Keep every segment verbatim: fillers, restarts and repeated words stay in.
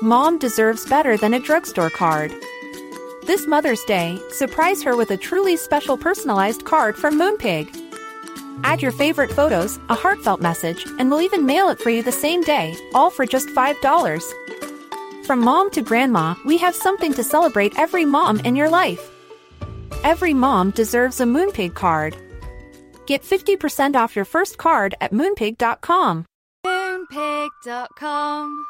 Mom deserves better than a drugstore card. This Mother's Day, surprise her with a truly special personalized card from Moonpig. Add your favorite photos, a heartfelt message, and we'll even mail it for you the same day, all for just five dollars. From mom to grandma, we have something to celebrate every mom in your life. Every mom deserves a Moonpig card. Get fifty percent off your first card at moonpig dot com. moonpig dot com.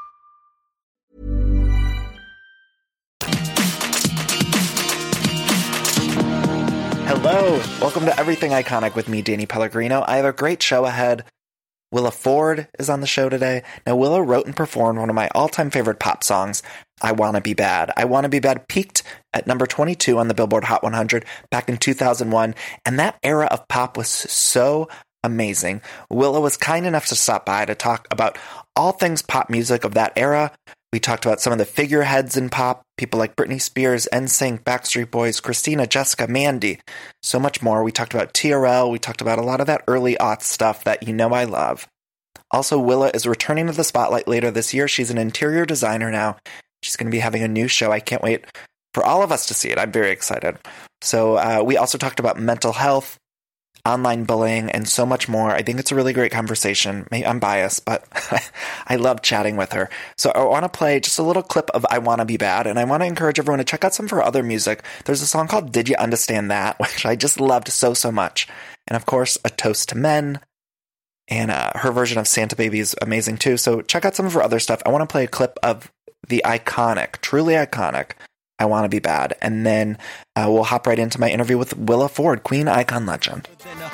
Hello, welcome to Everything Iconic with me, Danny Pellegrino. I have a great show ahead. Willa Ford is on the show today. Now, Willa wrote and performed one of my all-time favorite pop songs, I Wanna Be Bad. I Wanna Be Bad peaked at number twenty-two on the Billboard Hot one hundred back in two thousand one, and that era of pop was so amazing. Willa was kind enough to stop by to talk about all things pop music of that era. We talked about some of the figureheads in pop, people like Britney Spears, N Sync, Backstreet Boys, Christina, Jessica, Mandy, so much more. We talked about T R L. We talked about a lot of that early aughts stuff that you know I love. Also, Willa is returning to the spotlight later this year. She's an interior designer now. She's going to be having a new show. I can't wait for all of us to see it. I'm very excited. So uh, we also talked about mental health, online bullying, and so much more. I think it's a really great conversation. Maybe I'm biased, but I love chatting with her. So I want to play just a little clip of I Wanna Be Bad, and I want to encourage everyone to check out some of her other music. There's a song called Did You Understand That, which I just loved so, so much. And of course, A Toast to Men, and uh, her version of Santa Baby is amazing too. So check out some of her other stuff. I want to play a clip of the iconic, truly iconic, I Wanna Be Bad, and then uh, we'll hop right into my interview with Willa Ford, Queen, icon, legend.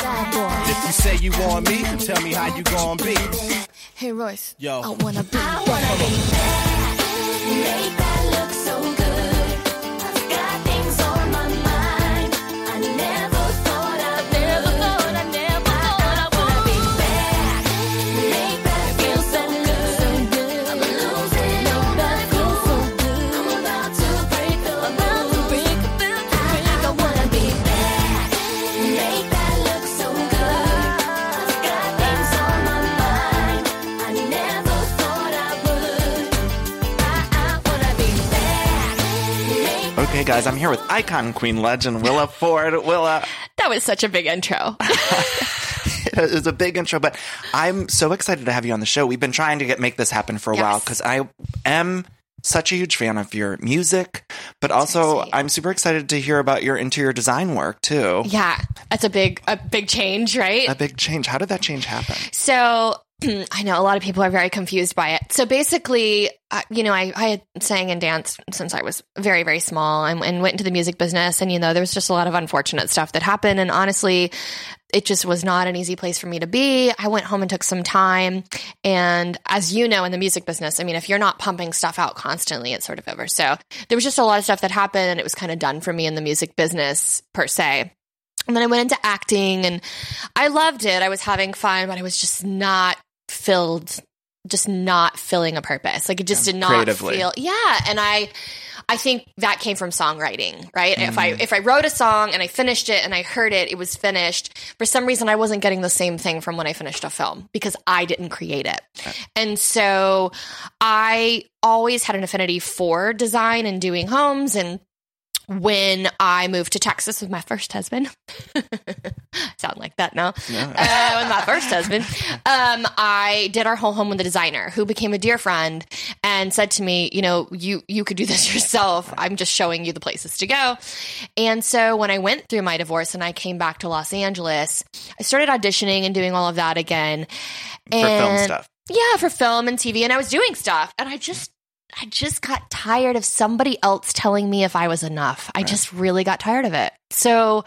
If you say you want me, tell me how you gonna be. Hey Royce, yo, I wanna be, I wanna be bad, make that look so good. I've got things on my mind. I never thought I'd never thought I never thought I wanna be bad, make that feel so good. I'm losing all that cool. I'm about to break the rules. I wanna be bad, make that look so good. I've got things on my mind. I never thought I would. I, I wanna be bad, make Okay, guys, I'm here with icon, queen, legend, Willa Ford. Willa, That was such a big intro. it was a big intro, but I'm so excited to have you on the show. We've been trying to get make this happen for a Yes. while because I am such a huge fan of your music, but also sweet. I'm super excited to hear about your interior design work too. Yeah, that's a big, a big change, right? A big change. How did that change happen? So I know a lot of people are very confused by it. So basically, uh, you know, I, I had sang and danced since I was very, very small and, and went into the music business. And, you know, there was just a lot of unfortunate stuff that happened. And honestly, it just was not an easy place for me to be. I went home and took some time. And as you know, in the music business, I mean, if you're not pumping stuff out constantly, it's sort of over. So there was just a lot of stuff that happened and it was kind of done for me in the music business per se. And then I went into acting and I loved it. I was having fun, but I was just not filled, just not filling a purpose. Like it just Yeah, did not creatively. feel, yeah. And I, I think that came from songwriting, right? If I, if I wrote a song and I finished it and I heard it, it was finished. For some reason, I wasn't getting the same thing from when I finished a film because I didn't create it. And so I always had an affinity for design and doing homes. And when I moved to Texas with my first husband, sound like that now, Yeah. uh, with my first husband, um, I did our whole home with a designer who became a dear friend and said to me, you know, you, you could do this yourself. I'm just showing you the places to go. And so when I went through my divorce and I came back to Los Angeles, I started auditioning and doing all of that again. For film And- stuff. Yeah, for film and T V. And I was doing stuff and I just, I just got tired of somebody else telling me if I was enough. I just really got tired of it. So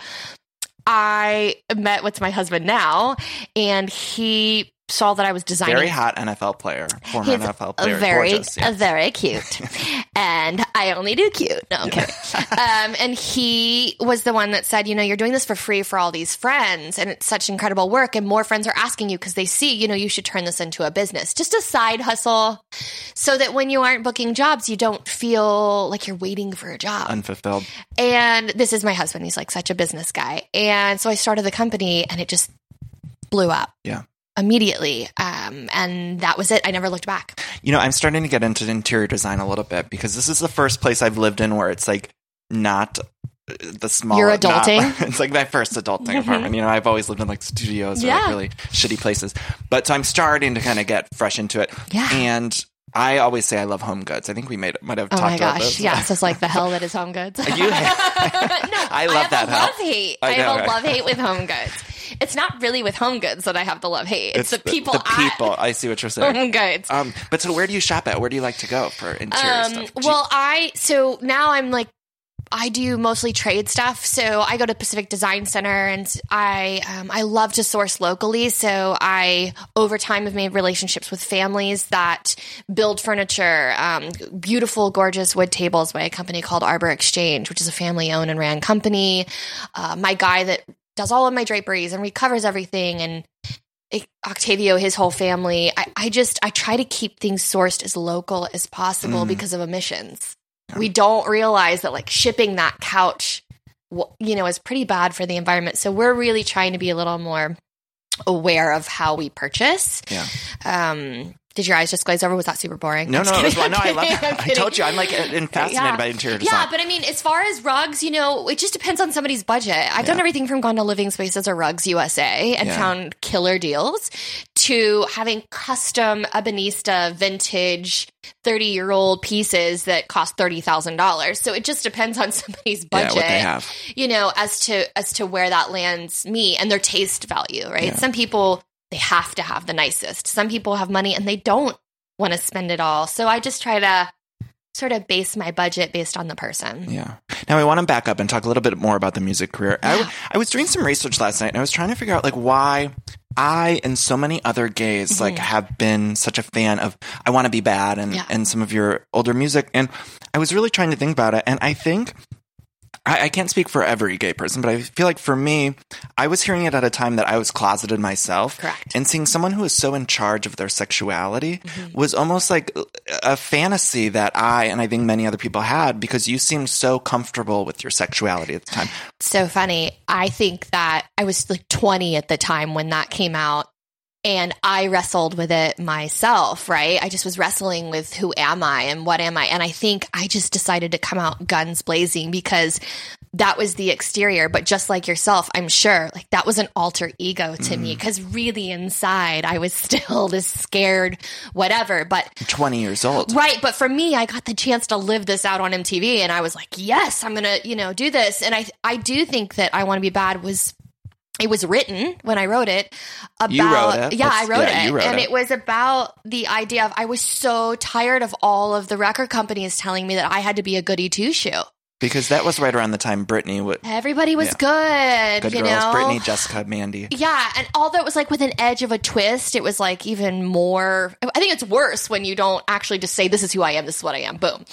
I met with my husband now, and he saw that I was designing. Very hot N F L player, former He's N F L player. very, Gorgeous, uh, yes. very cute. And I only do cute. No, I'm kidding. um, and he was the one that said, you know, you're doing this for free for all these friends, and it's such incredible work, and more friends are asking you because they see, you know, you should turn this into a business. Just a side hustle so that when you aren't booking jobs, you don't feel like you're waiting for a job. Unfulfilled. And this is my husband. He's like such a business guy. And so I started the company, and it just blew up. Yeah. immediately. Um, and that was it. I never looked back. You know, I'm starting to get into interior design a little bit because this is the first place I've lived in where it's like not the small. You're not- adulting? it's like my first adulting apartment. You know, I've always lived in like studios or like Yeah. really shitty places. But so I'm starting to kind of get fresh into it. Yeah. And I always say I love home goods. I think we made might have Oh talked my about gosh. this. Yes. It's like the hell that is home goods. You, no, I love I have that a hell. love hate. I I, have know. a love hate with home goods. It's not really with home goods that I have the love hate. It's, the people. The people. at I see what you're saying. home goods. Um, but so where do you shop at? Where do you like to go for interior Um, stuff? Do you- well, I so now I'm like I do mostly trade stuff. So I go to Pacific Design Center, and I um, I love to source locally. So I over time have made relationships with families that build furniture, um, beautiful, gorgeous wood tables by a company called Arbor Exchange, which is a family owned and ran company. Uh, my guy that does all of my draperies and recovers everything, and Octavio, his whole family. I, I just I try to keep things sourced as local as possible Mm. because of emissions. We don't realize that like shipping that couch, w- you know, is pretty bad for the environment. So we're really trying to be a little more aware of how we purchase. Yeah. Um, did your eyes just glaze over? Was that super boring? No, I'm no, just it was, kidding. no, I love I'm it. I kidding. told you, I'm like in- fascinated Yeah. by interior design. Yeah, but I mean, as far as rugs, you know, it just depends on somebody's budget. I've done Yeah. everything from gone to Living Spaces or Rugs U S A and Yeah. found killer deals to having custom Ebonista vintage thirty-year-old pieces that cost thirty thousand dollars. So it just depends on somebody's Yeah, budget. what they have. You know, as to as to where that lands me and their taste value, right? Yeah. Some people, they have to have the nicest. Some people have money and they don't want to spend it all. So I just try to sort of base my budget based on the person. Yeah. Now I want to back up and talk a little bit more about the music career. I, w- I was doing some research last night and I was trying to figure out like why I and so many other gays like have been such a fan of I Want to Be Bad and, Yeah. and some of your older music. And I was really trying to think about it. And I think I, I can't speak for every gay person, but I feel like for me, I was hearing it at a time that I was closeted myself. Correct. And seeing someone who is so in charge of their sexuality Mm-hmm. was almost like a fantasy that I and I think many other people had because you seemed so comfortable with your sexuality at the time. So funny. I think that I was like twenty at the time when that came out. And I wrestled with it myself, right? I just was wrestling with who am I and what am I? And I think I just decided to come out guns blazing because that was the exterior. But just like yourself, I'm sure like that was an alter ego to me because really inside I was still this scared whatever. But twenty years old. right. But for me, I got the chance to live this out on M T V and I was like, yes, I'm going to, you know, do this. And I, I do think that I Want to Be Bad was, it was written when I wrote it about, You wrote it. yeah, I That's- wrote yeah, it. you wrote and it. it was about the idea of, I was so tired of all of the record companies telling me that I had to be a goody two shoe. Because that was right around the time Britney would Everybody was Yeah. good, Good you Girls, know? Britney, Jessica, Mandy. Yeah, and although it was like with an edge of a twist, it was like even more. I think it's worse when you don't actually just say, "This is who I am. This is what I am." Boom.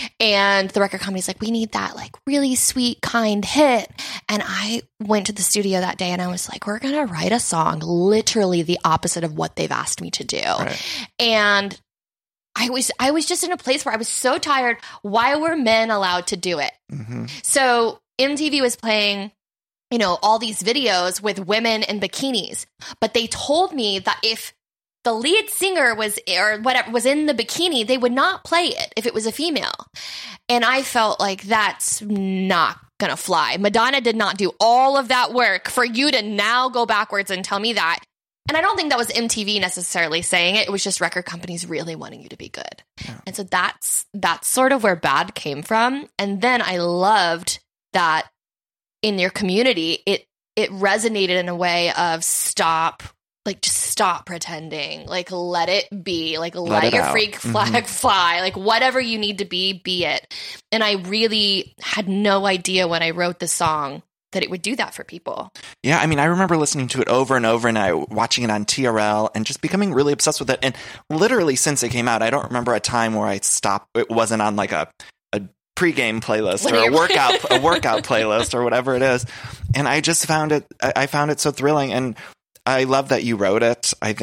And the record company's like, "We need that like really sweet, kind hit." And I went to the studio that day and I was like, "We're gonna write a song literally the opposite of what they've asked me to do." Right. And I was I was just in a place where I was so tired. Why were men allowed to do it? hmm So M T V was playing, you know, all these videos with women in bikinis, but they told me that if the lead singer was or whatever was in the bikini, they would not play it if it was a female. And I felt like that's not gonna fly. Madonna did not do all of that work for you to now go backwards and tell me that. And I don't think that was M T V necessarily saying it. It was just record companies really wanting you to be good. Yeah. And so that's that's sort of where Bad came from. And then I loved that in your community, it it resonated in a way of stop, like just stop pretending, like let it be, like let, it your out. freak flag fly, like whatever you need to be, be it. And I really had no idea when I wrote the song that it would do that for people. Yeah, I mean, I remember listening to it over and over and I watching it on T R L and just becoming really obsessed with it. And literally since it came out, I don't remember a time where I stopped. It wasn't on like a, a pregame playlist or a workout a workout playlist or whatever it is. And I just found it. I I found it so thrilling, and I love that you wrote it. I think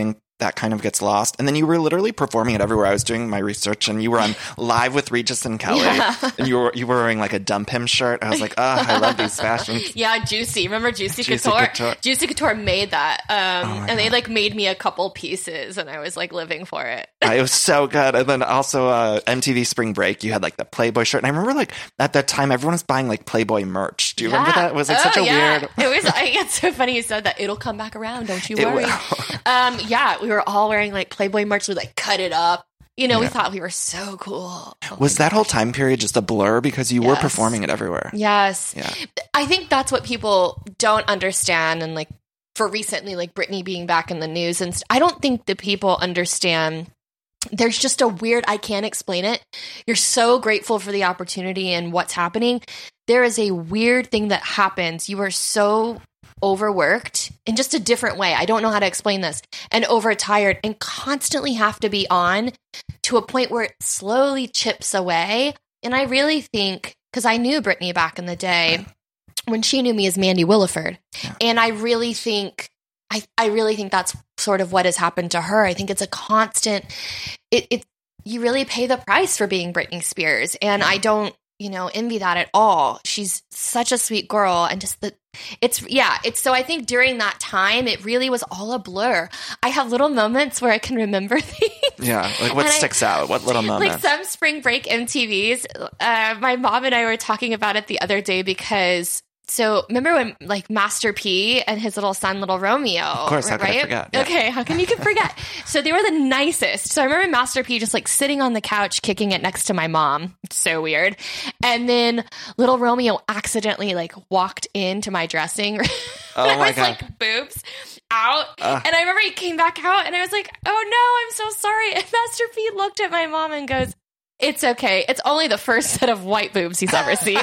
that kind of gets lost. And then you were literally performing it everywhere. I was doing my research, and you were on Live with Regis and Kelly, Yeah. and you were you were wearing like a Dump Him shirt. I was like, oh, I love these fashions. Yeah, Juicy. Remember Juicy, Juicy Couture? Couture. Juicy Couture made that. Um, Oh my and they God. like made me a couple pieces, and I was like living for it. It was so good. And then also uh, M T V Spring Break, you had like the Playboy shirt. And I remember like at that time, everyone was buying like Playboy merch. Do you remember Yeah. that? It was like Oh, such a yeah. weird. It was. I, it's so funny you said that. It'll come back around. Don't you It worry. will. um, yeah, we were all wearing like Playboy merch. We like cut it up. You know, we Yeah. thought we were so cool. Oh Was my that whole time period just a blur because you were Yes. performing it everywhere? Yes. Yeah. I think that's what people don't understand. And like for recently, like Britney being back in the news, and st- I don't think that people understand. There's just a weird, I can't explain it. You're so grateful for the opportunity and what's happening. There is a weird thing that happens. You are so overworked in just a different way. I don't know how to explain this. And overtired and constantly have to be on to a point where it slowly chips away. And I really think, because I knew Britney back in the day when she knew me as Mandy Williford. Yeah. And I really think, I, I really think that's sort of what has happened to her. I think it's a constant, it, it you really pay the price for being Britney Spears. And I don't, you know, envy that at all. She's such a sweet girl. And just the, it's, yeah, it's so I think during that time, it really was all a blur. I have little moments where I can remember things. Yeah. Like what And I- sticks out? What little moment? Like some spring break M T Vs. Uh, my mom and I were talking about it the other day because, so remember when like Master P and his little son, Little Romeo? Of course, how could I forget? Yeah. Okay, how can you can forget? So they were the nicest. So I remember Master P just like sitting on the couch, kicking it next to my mom. So weird. And then Little Romeo accidentally like walked into my dressing room. Oh And my I was God. like boobs out. Ugh. And I remember he came back out and I was like, oh no, I'm so sorry. And Master P looked at my mom and goes, it's okay. It's only the first set of white boobs he's ever seen.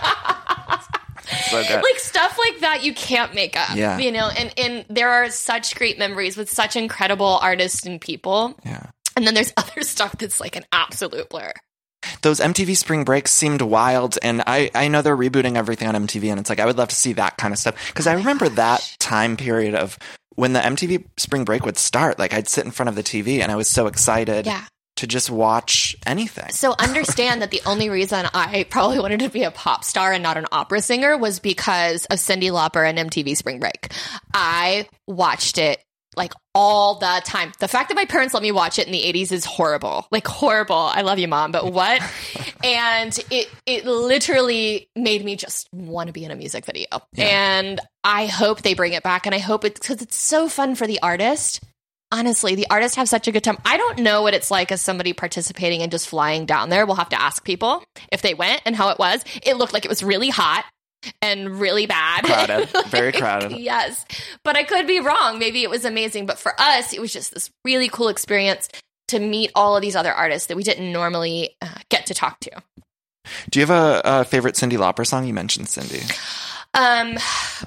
So good. Like stuff like that you can't make up. Yeah. You know, and, and there are such great memories with such incredible artists and people. Yeah. And then there's other stuff that's like an absolute blur. Those M T V Spring Breaks seemed wild, and I, I know they're rebooting everything on M T V, and it's like I would love to see that kind of stuff because I remember that time period of when the M T V Spring Break would start. Like I'd sit in front of the T V, and I was so excited Yeah. to just watch anything. So understand that the only reason I probably wanted to be a pop star and not an opera singer was because of Cyndi Lauper and M T V Spring Break. I watched it like all the time. The fact that my parents let me watch it in the eighties is horrible. Like horrible. I love you, Mom, but what? And it it literally made me just want to be in a music video. Yeah. And I hope they bring it back. And I hope it, because it's so fun for the artist. Honestly, the artists have such a good time. I don't know what it's like as somebody participating and just flying down there. We'll have to ask people if they went and how it was. It looked like it was really hot and really bad. Crowded. Very Like, crowded. Yes. But I could be wrong. Maybe it was amazing. But for us, it was just this really cool experience to meet all of these other artists that we didn't normally uh, get to talk to. Do you have a, a favorite Cyndi Lauper song? You mentioned Cyndi. Um,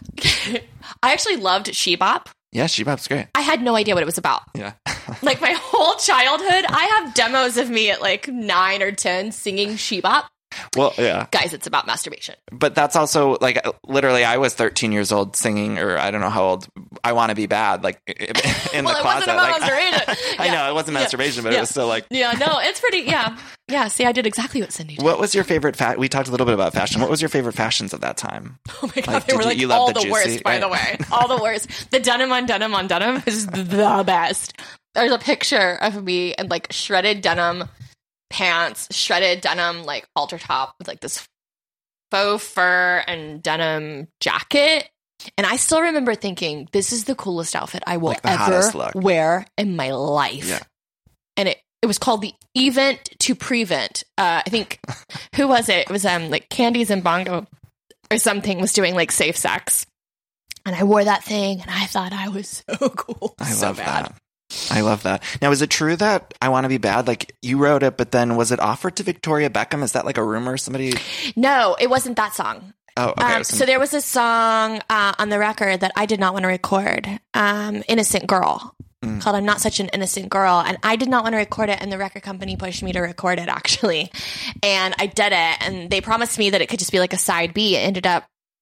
I actually loved She Bop. Yeah, She Bop's great. I had no idea what it was about. Yeah. Like my whole childhood, I have demos of me at like nine or ten singing She Bop. Well, yeah. Guys, it's about masturbation. But that's also like literally I was thirteen years old singing, or I don't know how old, I Want to Be Bad, like in Well, the it closet. wasn't about like, masturbation. I Yeah. know it wasn't Yeah. masturbation, but Yeah. it was still like. Yeah, no, it's pretty, yeah. Yeah, see, I did exactly what Cindy did. What was your favorite? Fa- we talked a little bit about fashion. What was your favorite fashions of that time? Oh my God, Like, they did were you- like you love all the the, juicy- worst, by the way. All the worst. The denim on denim on denim is the best. There's a picture of me in like shredded denim pants, shredded denim like halter top with like this faux fur and denim jacket. And I still remember thinking, this is the coolest outfit I will Like the ever hottest look. wear in my life. Yeah. And it, it was called the Event to Prevent. Uh, I think, who was it? It was um like Candies and Bongo or something was doing like safe sex. And I wore that thing and I thought I was so cool. I so love bad. that. I love that. Now, is it true that I Want to Be Bad, like you wrote it, but then was it offered to Victoria Beckham? Is that like a rumor? Somebody? No, it wasn't that song. Oh, okay. Um, it was some- so there was a song uh, on the record that I did not want to record, um, Innocent Girl, Mm. called I'm Not Such an Innocent Girl. And I did not want to record it, and the record company pushed me to record it, actually. And I did it, and they promised me that it could just be like a side B. It ended up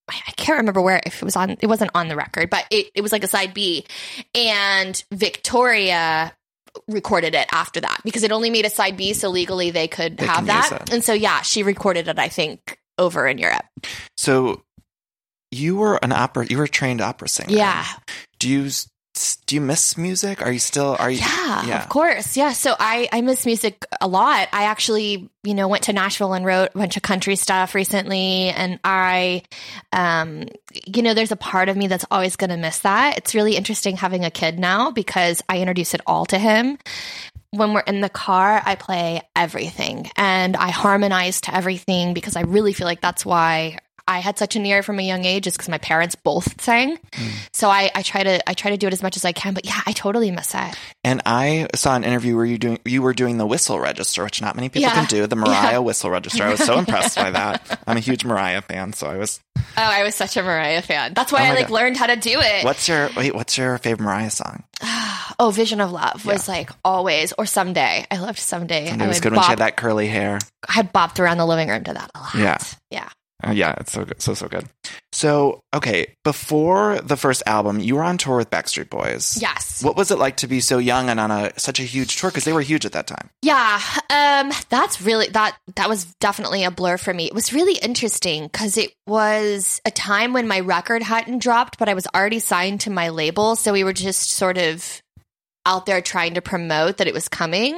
I can't remember where, if it was on, it wasn't on the record, but it, it was like a side B. And Victoria recorded it after that because it only made a side B, so legally they could They have can use that. it. And so, yeah, she recorded it, I think, over in Europe. So you were an opera, you were a trained opera singer. Yeah. Do you do you miss music? Are you still, are you? Yeah, of course. Yeah. So I, I miss music a lot. I actually, you know, went to Nashville and wrote a bunch of country stuff recently. And I, um, you know, there's a part of me that's always going to miss that. It's really interesting having a kid now because I introduce it all to him. When we're in the car, I play everything and I harmonize to everything because I really feel like that's why I had such an ear from a young age, is because my parents both sang. Mm. So I, I try to I try to do it as much as I can. But yeah, I totally miss it. And I saw an interview where you doing you were doing the whistle register, which not many people yeah. can do. The Mariah yeah. whistle register. I was so impressed by that. I'm a huge Mariah fan, so I was. Oh, I was such a Mariah fan. That's why oh I like God. learned how to do it. What's your wait? What's your favorite Mariah song? Oh, Vision of Love was yeah. like always, or Someday. I loved Someday. And I it was would good bop, when she had that curly hair. I had bopped around the living room to that a lot. Yeah, yeah. Uh, yeah, it's so good, so so good. So, okay, before the first album, you were on tour with Backstreet Boys. Yes. What was it like to be so young and on a such a huge tour? Because they were huge at that time. Yeah, um, that's really that. That was definitely a blur for me. It was really interesting because it was a time when my record hadn't dropped, but I was already signed to my label, so we were just sort of out there trying to promote that it was coming,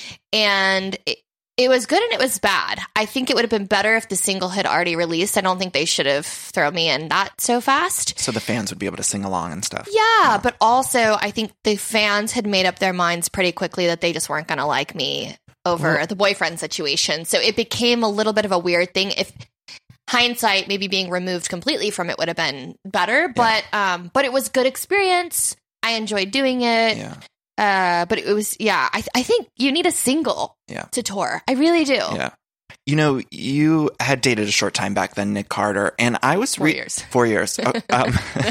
and. It, It was good and it was bad. I think it would have been better if the single had already released. I don't think they should have thrown me in that so fast. So the fans would be able to sing along and stuff. Yeah, yeah. But also I think the fans had made up their minds pretty quickly that they just weren't going to like me over well, the boyfriend situation. So it became a little bit of a weird thing. If hindsight, maybe being removed completely from it would have been better. But yeah. um, but it was good experience. I enjoyed doing it. Yeah. Uh, but it was, yeah, I, I think you need a single yeah. to tour. I really do. Yeah. You know, you had dated a short time back then, Nick Carter, and I was... Four re- years. Four years. oh, um,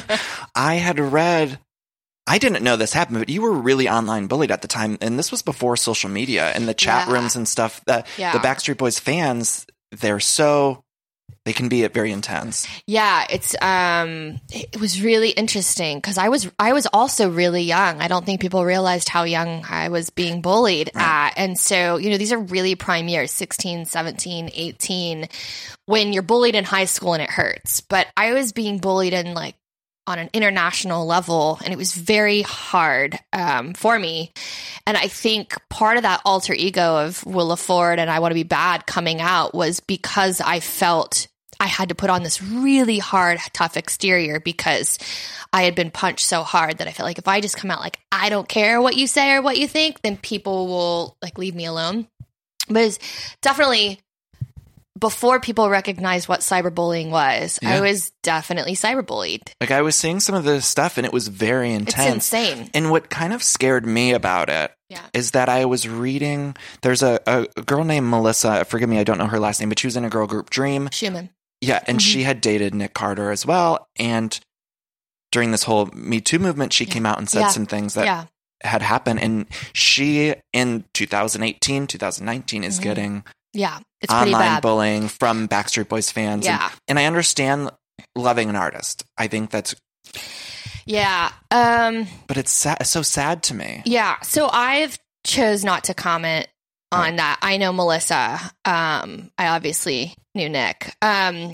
I had read... I didn't know this happened, but you were really online bullied at the time, and this was before social media and the chat yeah. rooms and stuff. That yeah. The Backstreet Boys fans, they're so... They can be very intense. Yeah, it's um, it was really interesting because I was I was also really young. I don't think people realized how young I was being bullied right. at. And so, you know, these are really prime years, sixteen, seventeen, eighteen, when you're bullied in high school and it hurts. But I was being bullied in like on an international level, and it was very hard um, for me. And I think part of that alter ego of Willa Ford and I Want to Be Bad coming out was because I felt I had to put on this really hard, tough exterior because I had been punched so hard that I felt like if I just come out like, I don't care what you say or what you think, then people will like leave me alone. But it's definitely before people recognized what cyberbullying was, yeah. I was definitely cyberbullied. Like I was seeing some of this stuff and it was very intense. It's insane. And what kind of scared me about it yeah. is that I was reading, there's a, a, a girl named Melissa, forgive me, I don't know her last name, but she was in a girl group Dream. Schumann. Yeah, and mm-hmm. she had dated Nick Carter as well. And during this whole Me Too movement, she yeah. came out and said yeah. some things that yeah. had happened. And she, in two thousand eighteen, two thousand nineteen, is mm-hmm. getting yeah, it's pretty online bad. bullying from Backstreet Boys fans. Yeah. And, and I understand loving an artist. I think that's... Yeah. Um, but it's sa- so sad to me. Yeah. So I've chose not to comment on oh. that. I know Melissa. Um, I obviously knew Nick. Um,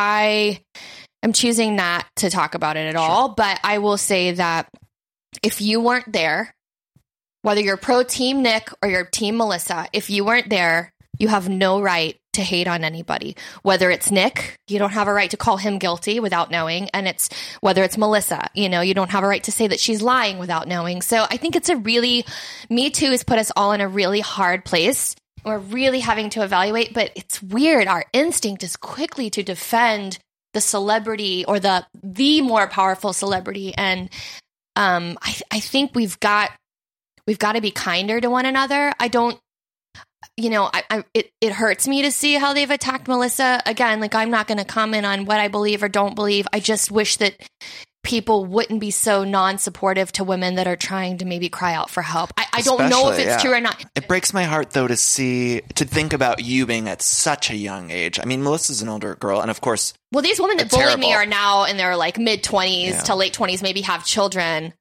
I am choosing not to talk about it at sure. all, but I will say that if you weren't there, whether you're pro team Nick or you're team Melissa, if you weren't there, you have no right to hate on anybody. Whether it's Nick, you don't have a right to call him guilty without knowing. And it's whether it's Melissa, you know, you don't have a right to say that she's lying without knowing. So I think it's a really, Me Too has put us all in a really hard place. We're really having to evaluate, but it's weird. Our instinct is quickly to defend the celebrity or the the more powerful celebrity. And um, I, I think we've got we've got to be kinder to one another. I don't, you know, I, I it, it hurts me to see how they've attacked Melissa. Again, like I'm not going to comment on what I believe or don't believe. I just wish that people wouldn't be so non-supportive to women that are trying to maybe cry out for help. I, I don't know if Especially, it's yeah. true or not. It breaks my heart, though, to see, to think about you being at such a young age. I mean, Melissa's an older girl, and of course, Well, these women that It's bullied me terrible. are now in their like mid-twenties Yeah. to late twenties, maybe have children.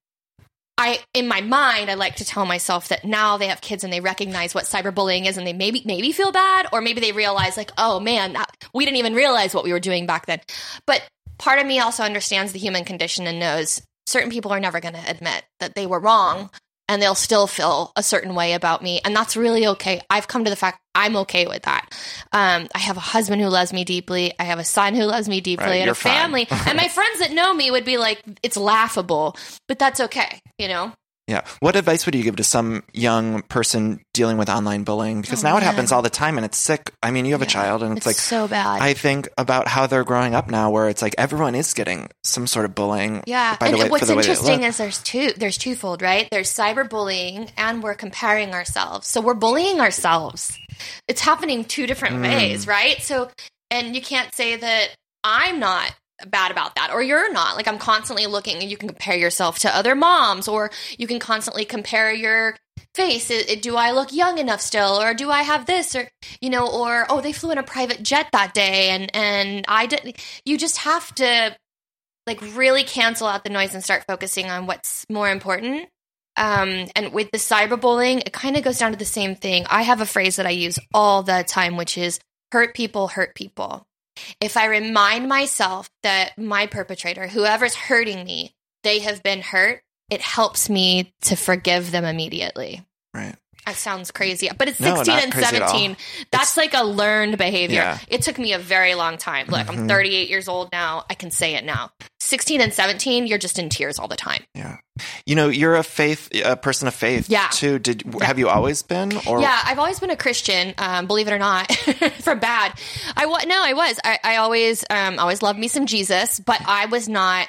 I, in my mind, I like to tell myself that now they have kids and they recognize what cyberbullying is, and they maybe maybe feel bad, or maybe they realize like, oh man, that, we didn't even realize what we were doing back then. But part of me also understands the human condition and knows certain people are never going to admit that they were wrong, and they'll still feel a certain way about me, and that's really okay. I've come to the fact I'm okay with that. Um, I have a husband who loves me deeply. I have a son who loves me deeply, Right, and you're a family. And my friends that know me would be like, it's laughable, but that's okay, you know? yeah. What advice would you give to some young person dealing with online bullying? Because Oh, now it man. happens all the time, and it's sick. I mean, you have a Yeah. child, and it's, It's like, so bad. I think about how they're growing up now, where it's like everyone is getting some sort of bullying. Yeah, by the and way, what's for the way they interesting look. is there's two. There's twofold, right? There's cyberbullying, and we're comparing ourselves. So we're bullying ourselves. It's happening two different Mm. ways, right? So, and you can't say that I'm not bad about that, or you're not. Like I'm constantly looking, and you can compare yourself to other moms, or you can constantly compare your face. It, it- do I look young enough still, or do I have this, or you know, or oh, they flew in a private jet that day, and and I did. You just have to like really cancel out the noise and start focusing on what's more important. Um, and with the cyberbullying, it kind of goes down to the same thing. I have a phrase that I use all the time, which is hurt people hurt people. If I remind myself that my perpetrator, whoever's hurting me, they have been hurt, it helps me to forgive them immediately. Right. That sounds crazy, but it's No, sixteen not and crazy at all. seventeen. That's like a learned behavior. Yeah. It took me a very long time. Look, Mhm. I'm thirty-eight years old now. I can say it now. sixteen and seventeen, you're just in tears all the time. Yeah. You know, you're a faith, a person of faith, Yeah. too. Did have you always been? Or Yeah, I've always been a Christian, um, believe it or not, for bad. I wa- no, I was. I, I always, um, always loved me some Jesus, but I was not.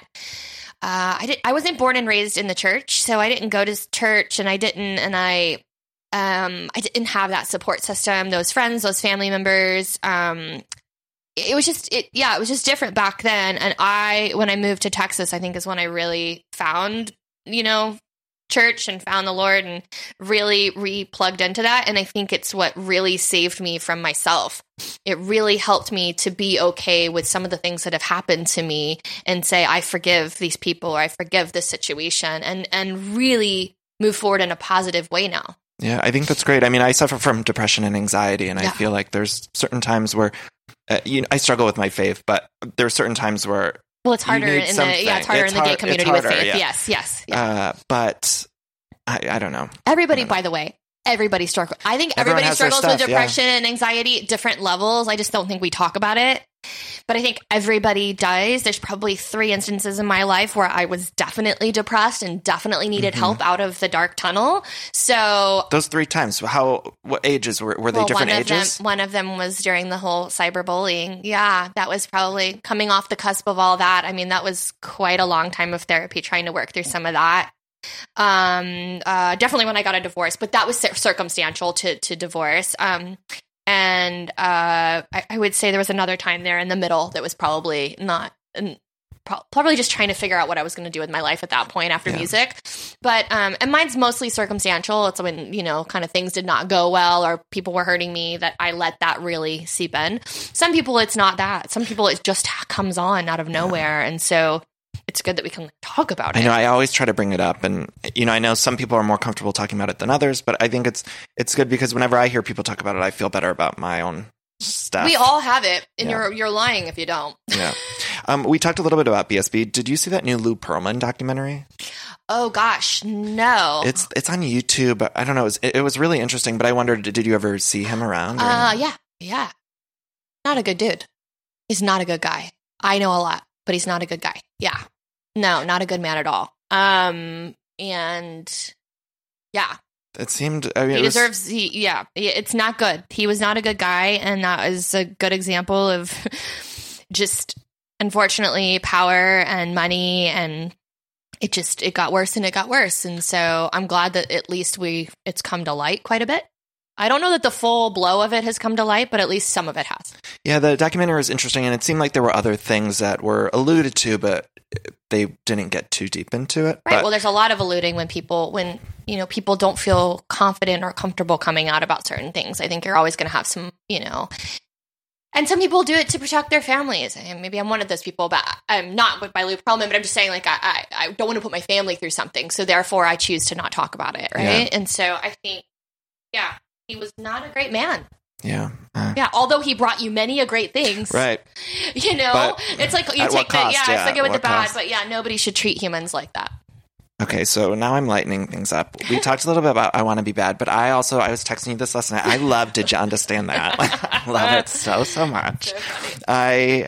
Uh, I did. I wasn't born and raised in the church, so I didn't go to church, and I didn't, and I, um, I didn't have that support system, those friends, those family members. Um, it was just, it, yeah, it was just different back then. And I, when I moved to Texas, I think is when I really found, you know, church and found the Lord and really re-plugged into that. And I think it's what really saved me from myself. It really helped me to be okay with some of the things that have happened to me and say, I forgive these people, or I forgive this situation, and, and really move forward in a positive way now. Yeah, I think that's great. I mean, I suffer from depression and anxiety, and I Yeah. feel like there's certain times where, uh, you know, I struggle with my faith, but there are certain times where, Well, it's You harder need in the, something. yeah, it's harder It's in the gay hard- community it's with harder, faith. yeah. Yes, yes. Yeah. uh, but I, I don't know. Everybody, I don't know. by the way, everybody struggles. I think Everyone everybody has their struggles with stuff, yeah. depression and anxiety at different levels. I just don't think we talk about it. But I think everybody does. There's probably three instances in my life where I was definitely depressed and definitely needed Mm-hmm. help out of the dark tunnel. So, Those three times, how, what ages were, were they well, different one ages? of them, one of them was during the whole cyberbullying. Yeah, that was probably coming off the cusp of all that. I mean, that was quite a long time of therapy trying to work through some of that. Um, uh, definitely when I got a divorce, but that was cir- circumstantial to to divorce. Um, and uh, I, I would say there was another time there in the middle that was probably not. n- pro- Probably just trying to figure out what I was going to do with my life at that point after Yeah. music, but um, and mine's mostly circumstantial. It's when, you know, kind of things did not go well or people were hurting me that I let that really seep in. Some people it's not that. Some people it just comes on out of nowhere, and so it's good that we can talk about I it. know I always try to bring it up, and you know I know some people are more comfortable talking about it than others, but I think it's it's good because whenever I hear people talk about it, I feel better about my own stuff. We all have it, and Yeah. you're you're lying if you don't. yeah. Um, we talked a little bit about B S B. Did you see that new Lou Pearlman documentary? Oh gosh, no. It's it's on YouTube. I don't know. It was, it was really interesting, but I wondered, did you ever see him around? or- uh yeah, yeah. Not a good dude. He's not a good guy. I know a lot, but he's not a good guy. Yeah. No, not a good man at all. Um and yeah, it seemed. I mean, he it was, deserves he, yeah, it's not good. He was not a good guy, and that is a good example of just unfortunately power and money, and it just it got worse and it got worse. And so I'm glad that at least we it's come to light quite a bit. I don't know that the full blow of it has come to light, but at least some of it has. Yeah, the documentary was interesting, and it seemed like there were other things that were alluded to, but they didn't get too deep into it. Right. But, Well, there's a lot of alluding when people, when, you know, people don't feel confident or comfortable coming out about certain things. I think you're always going to have some, you know, and some people do it to protect their families. And maybe I'm one of those people, but I'm not with my Lou Pearlman, but I'm just saying, like, I, I, I don't want to put my family through something. So therefore I choose to not talk about it. Right. Yeah. And so I think, yeah, he was not a great man. yeah. Uh, Yeah, although he brought you many a great things. Right. You know, But it's like you at take what the, cost? yeah, Yeah, it's like it with at the what bad, cost? but yeah, nobody should treat humans like that. Okay, so now I'm lightening things up. We talked a little bit about I Want to Be Bad, but I also, I was texting you this last night. I love Did You Understand That? I love it so, so much. So funny. I,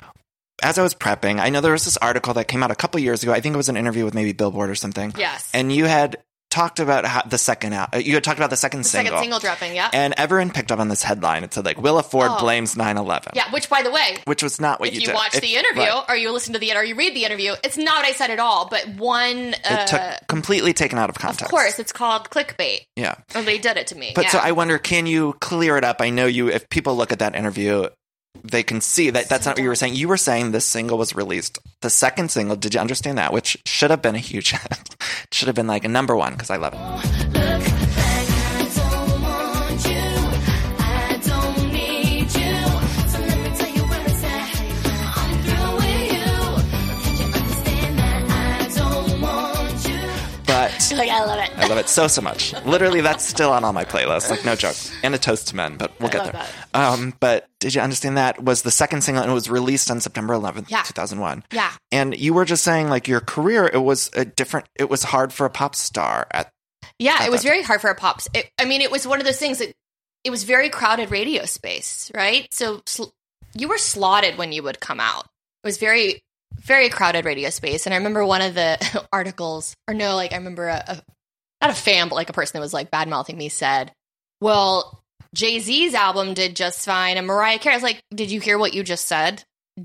as I was prepping, I know there was this article that came out a couple years ago. I think it was an interview with maybe Billboard or something. Yes. And you had talked about how the second out, you had talked about the second The single. second single dropping, yeah. And everyone picked up on this headline. It said like, Willa Ford Oh. blames nine eleven. Yeah, which, by the way, Which was not what if you you, did. watch If- the interview right. or you listen to the or you read the interview, it's not what I said at all. But one, It uh, took completely taken out of of context. course, it's called clickbait. Yeah. Or they did it to me. But yeah. so I wonder, can you clear it up? I know you, if people look at that interview, they can see that that's not what you were saying. You were saying this single was released. The second single, Did You Understand That? Which should have been a huge hit. Should have been like a number one because I love it. Look back, I don't want you. I don't need you. So let me tell you where it's at. I'm through with you. Can't you understand that I don't want you? But like, I love it. I love it so, so much. Literally, that's still on all my playlists. Like, no joke. And A Toast to Men, but we'll I get love there. Um, but Did You Understand That was the second single, and it was released on September eleventh, Yeah. two thousand one. Yeah. And you were just saying, like, your career, it was a different, it was hard for a pop star at Yeah, at it was that very hard for a pops. It, I mean, it was one of those things that it was very crowded radio space, right? So sl- you were slotted when you would come out. It was very, very crowded radio space. And I remember one of the articles, or no, like I remember a, a not a fan, but like a person that was like bad mouthing me said, well, Jay-Z's album did just fine. And Mariah Carey, I was like, did you hear what you just said?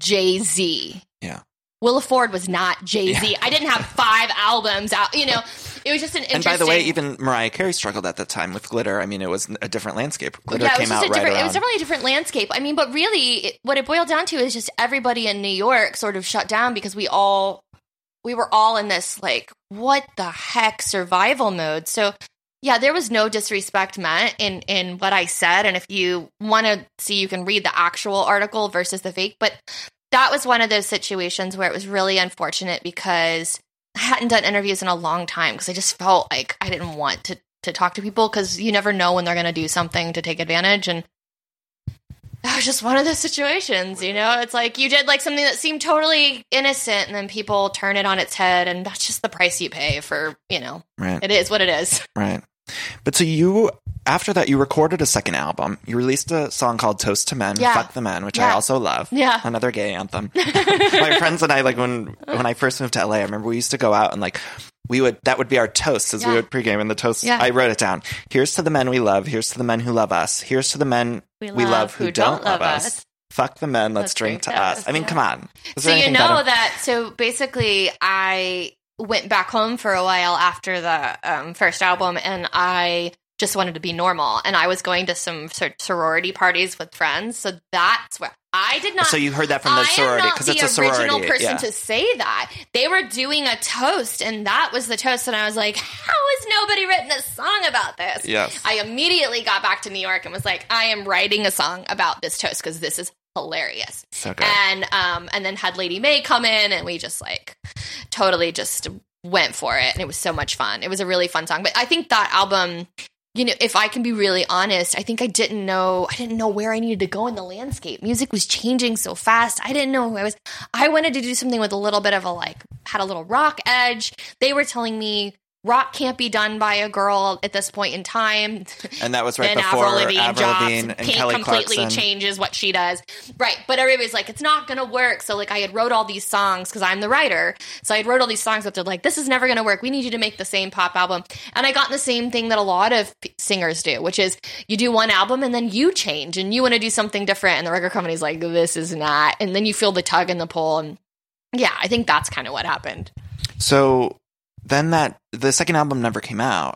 Jay-Z. Yeah. Willa Ford was not Jay-Z. Yeah. I didn't have five albums out. You know, it was just an interesting. And by the way, even Mariah Carey struggled at the time with Glitter. I mean, it was a different landscape. Glitter yeah, it came was just out a right different. around. It was definitely a different landscape. I mean, but really, it, what it boiled down to is just everybody in New York sort of shut down because we all we were all in this like what the heck survival mode. So yeah, there was no disrespect meant in in what I said. And if you want to see, you can read the actual article versus the fake. But that was one of those situations where it was really unfortunate because I hadn't done interviews in a long time because I just felt like I didn't want to to talk to people because you never know when they're going to do something to take advantage. And that was just one of those situations, you know? It's like you did like something that seemed totally innocent and then people turn it on its head and that's just the price you pay for, you know, Right. it is what it is. Right. But so you, after that, you recorded a second album. You released a song called Toast to Men, Yeah. Fuck the Men, which I Yeah. also love. Yeah. Another gay anthem. My friends and I, like when when I first moved to L A, I remember we used to go out and like, we would, that would be our toast as Yeah. we would pregame in the toast. Yeah. I wrote it down. Here's to the men we love. Here's to the men who love us. Here's to the men we love, who, don't love us. Fuck the men. Let's, Let's drink, drink to to us. us, I mean, yeah. come on. Is So there you anything know better? that, so basically I went back home for a while after the um, first album and I just wanted to be normal. And I was going to some sor- sorority parties with friends. So that's where I did not. So you heard that from the I sorority am not because the it's a sorority. original person yeah. to say that. They were doing a toast, and that was the toast. And I was like, "How has nobody written a song about this?" Yes. I immediately got back to New York and was like, "I am writing a song about this toast because this is hilarious." So good. And um, and then had Lady May come in, and we just like totally just went for it, and it was so much fun. It was a really fun song. But I think that album. You know, if I can be really honest, I think I didn't know, I didn't know where I needed to go in the landscape. Music was changing so fast. I didn't know who I was. I wanted to do something with a little bit of a like, had a little rock edge. They were telling me rock can't be done by a girl at this point in time. And that was right Then before Avril Lavigne Avril drops, Lavigne and Pink Kelly completely Clarkson. changes what she does. Right. But everybody's like, it's not going to work. So like I had wrote all these songs because I'm the writer. So I had wrote all these songs that they're like, this is never going to work. We need you to make the same pop album. And I got the same thing that a lot of p- singers do, which is you do one album and then you change and you want to do something different. And the record company's like, this is not. And then you feel the tug and the pull. And yeah, I think that's kind of what happened. So then that the second album never came out.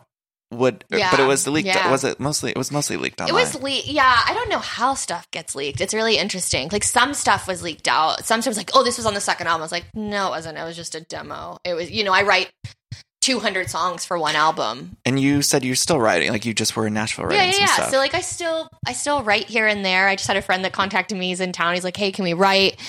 would, Yeah. but it was leaked. Yeah. Was it mostly? It was mostly leaked It online. was leaked. Yeah, I don't know how stuff gets leaked. It's really interesting. Like some stuff was leaked out. Sometimes like, oh, this was on the second album. I was like, no, it wasn't. It was just a demo. It was, you know, I write two hundred songs for one album. And you said you're still writing, like you just were in Nashville writing Yeah, yeah, some yeah. stuff. So like I still, I still write here and there. I just had a friend that contacted me. He's in town. He's like, hey, can we write?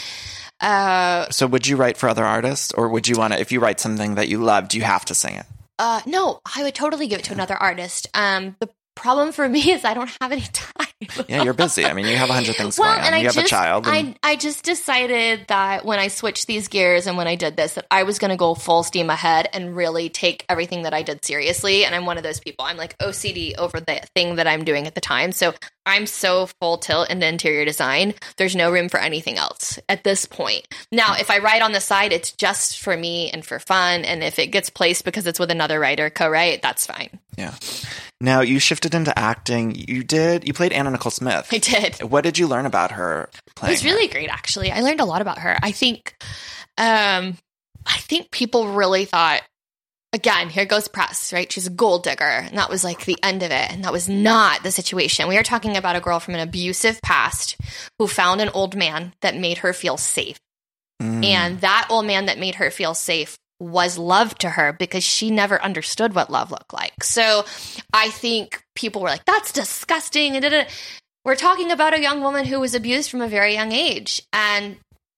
Uh, So would you write for other artists, or would you want to? If you write something that you loved, you have to sing it. uh, no, I would totally give it to another artist. Um, the problem for me is I don't have any time. Yeah, you're busy. I mean, you have a hundred things Well, going on. and I you have just, a child. And, I, I just decided that when I switched these gears and when I did this, that I was going to go full steam ahead and really take everything that I did seriously. And I'm one of those people. I'm like O C D over the thing that I'm doing at the time. So I'm so full tilt into interior design. There's no room for anything else at this point. Now, if I write on the side, it's just for me and for fun. And if it gets placed because it's with another writer co-write, that's fine. yeah. Now you shifted into acting. You did. You played Anna Nicole Smith. I did. What did you learn about her It playing? was really great, actually. I learned a lot about her. I think, um, I think people really thought, again, here goes press, right? She's a gold digger, and that was like the end of it. And that was not the situation. We are talking about a girl from an abusive past who found an old man that made her feel safe. Mm. And that old man that made her feel safe was love to her because she never understood what love looked like. So I think people were like, that's disgusting. And da-da-da. We're talking about a young woman who was abused from a very young age. And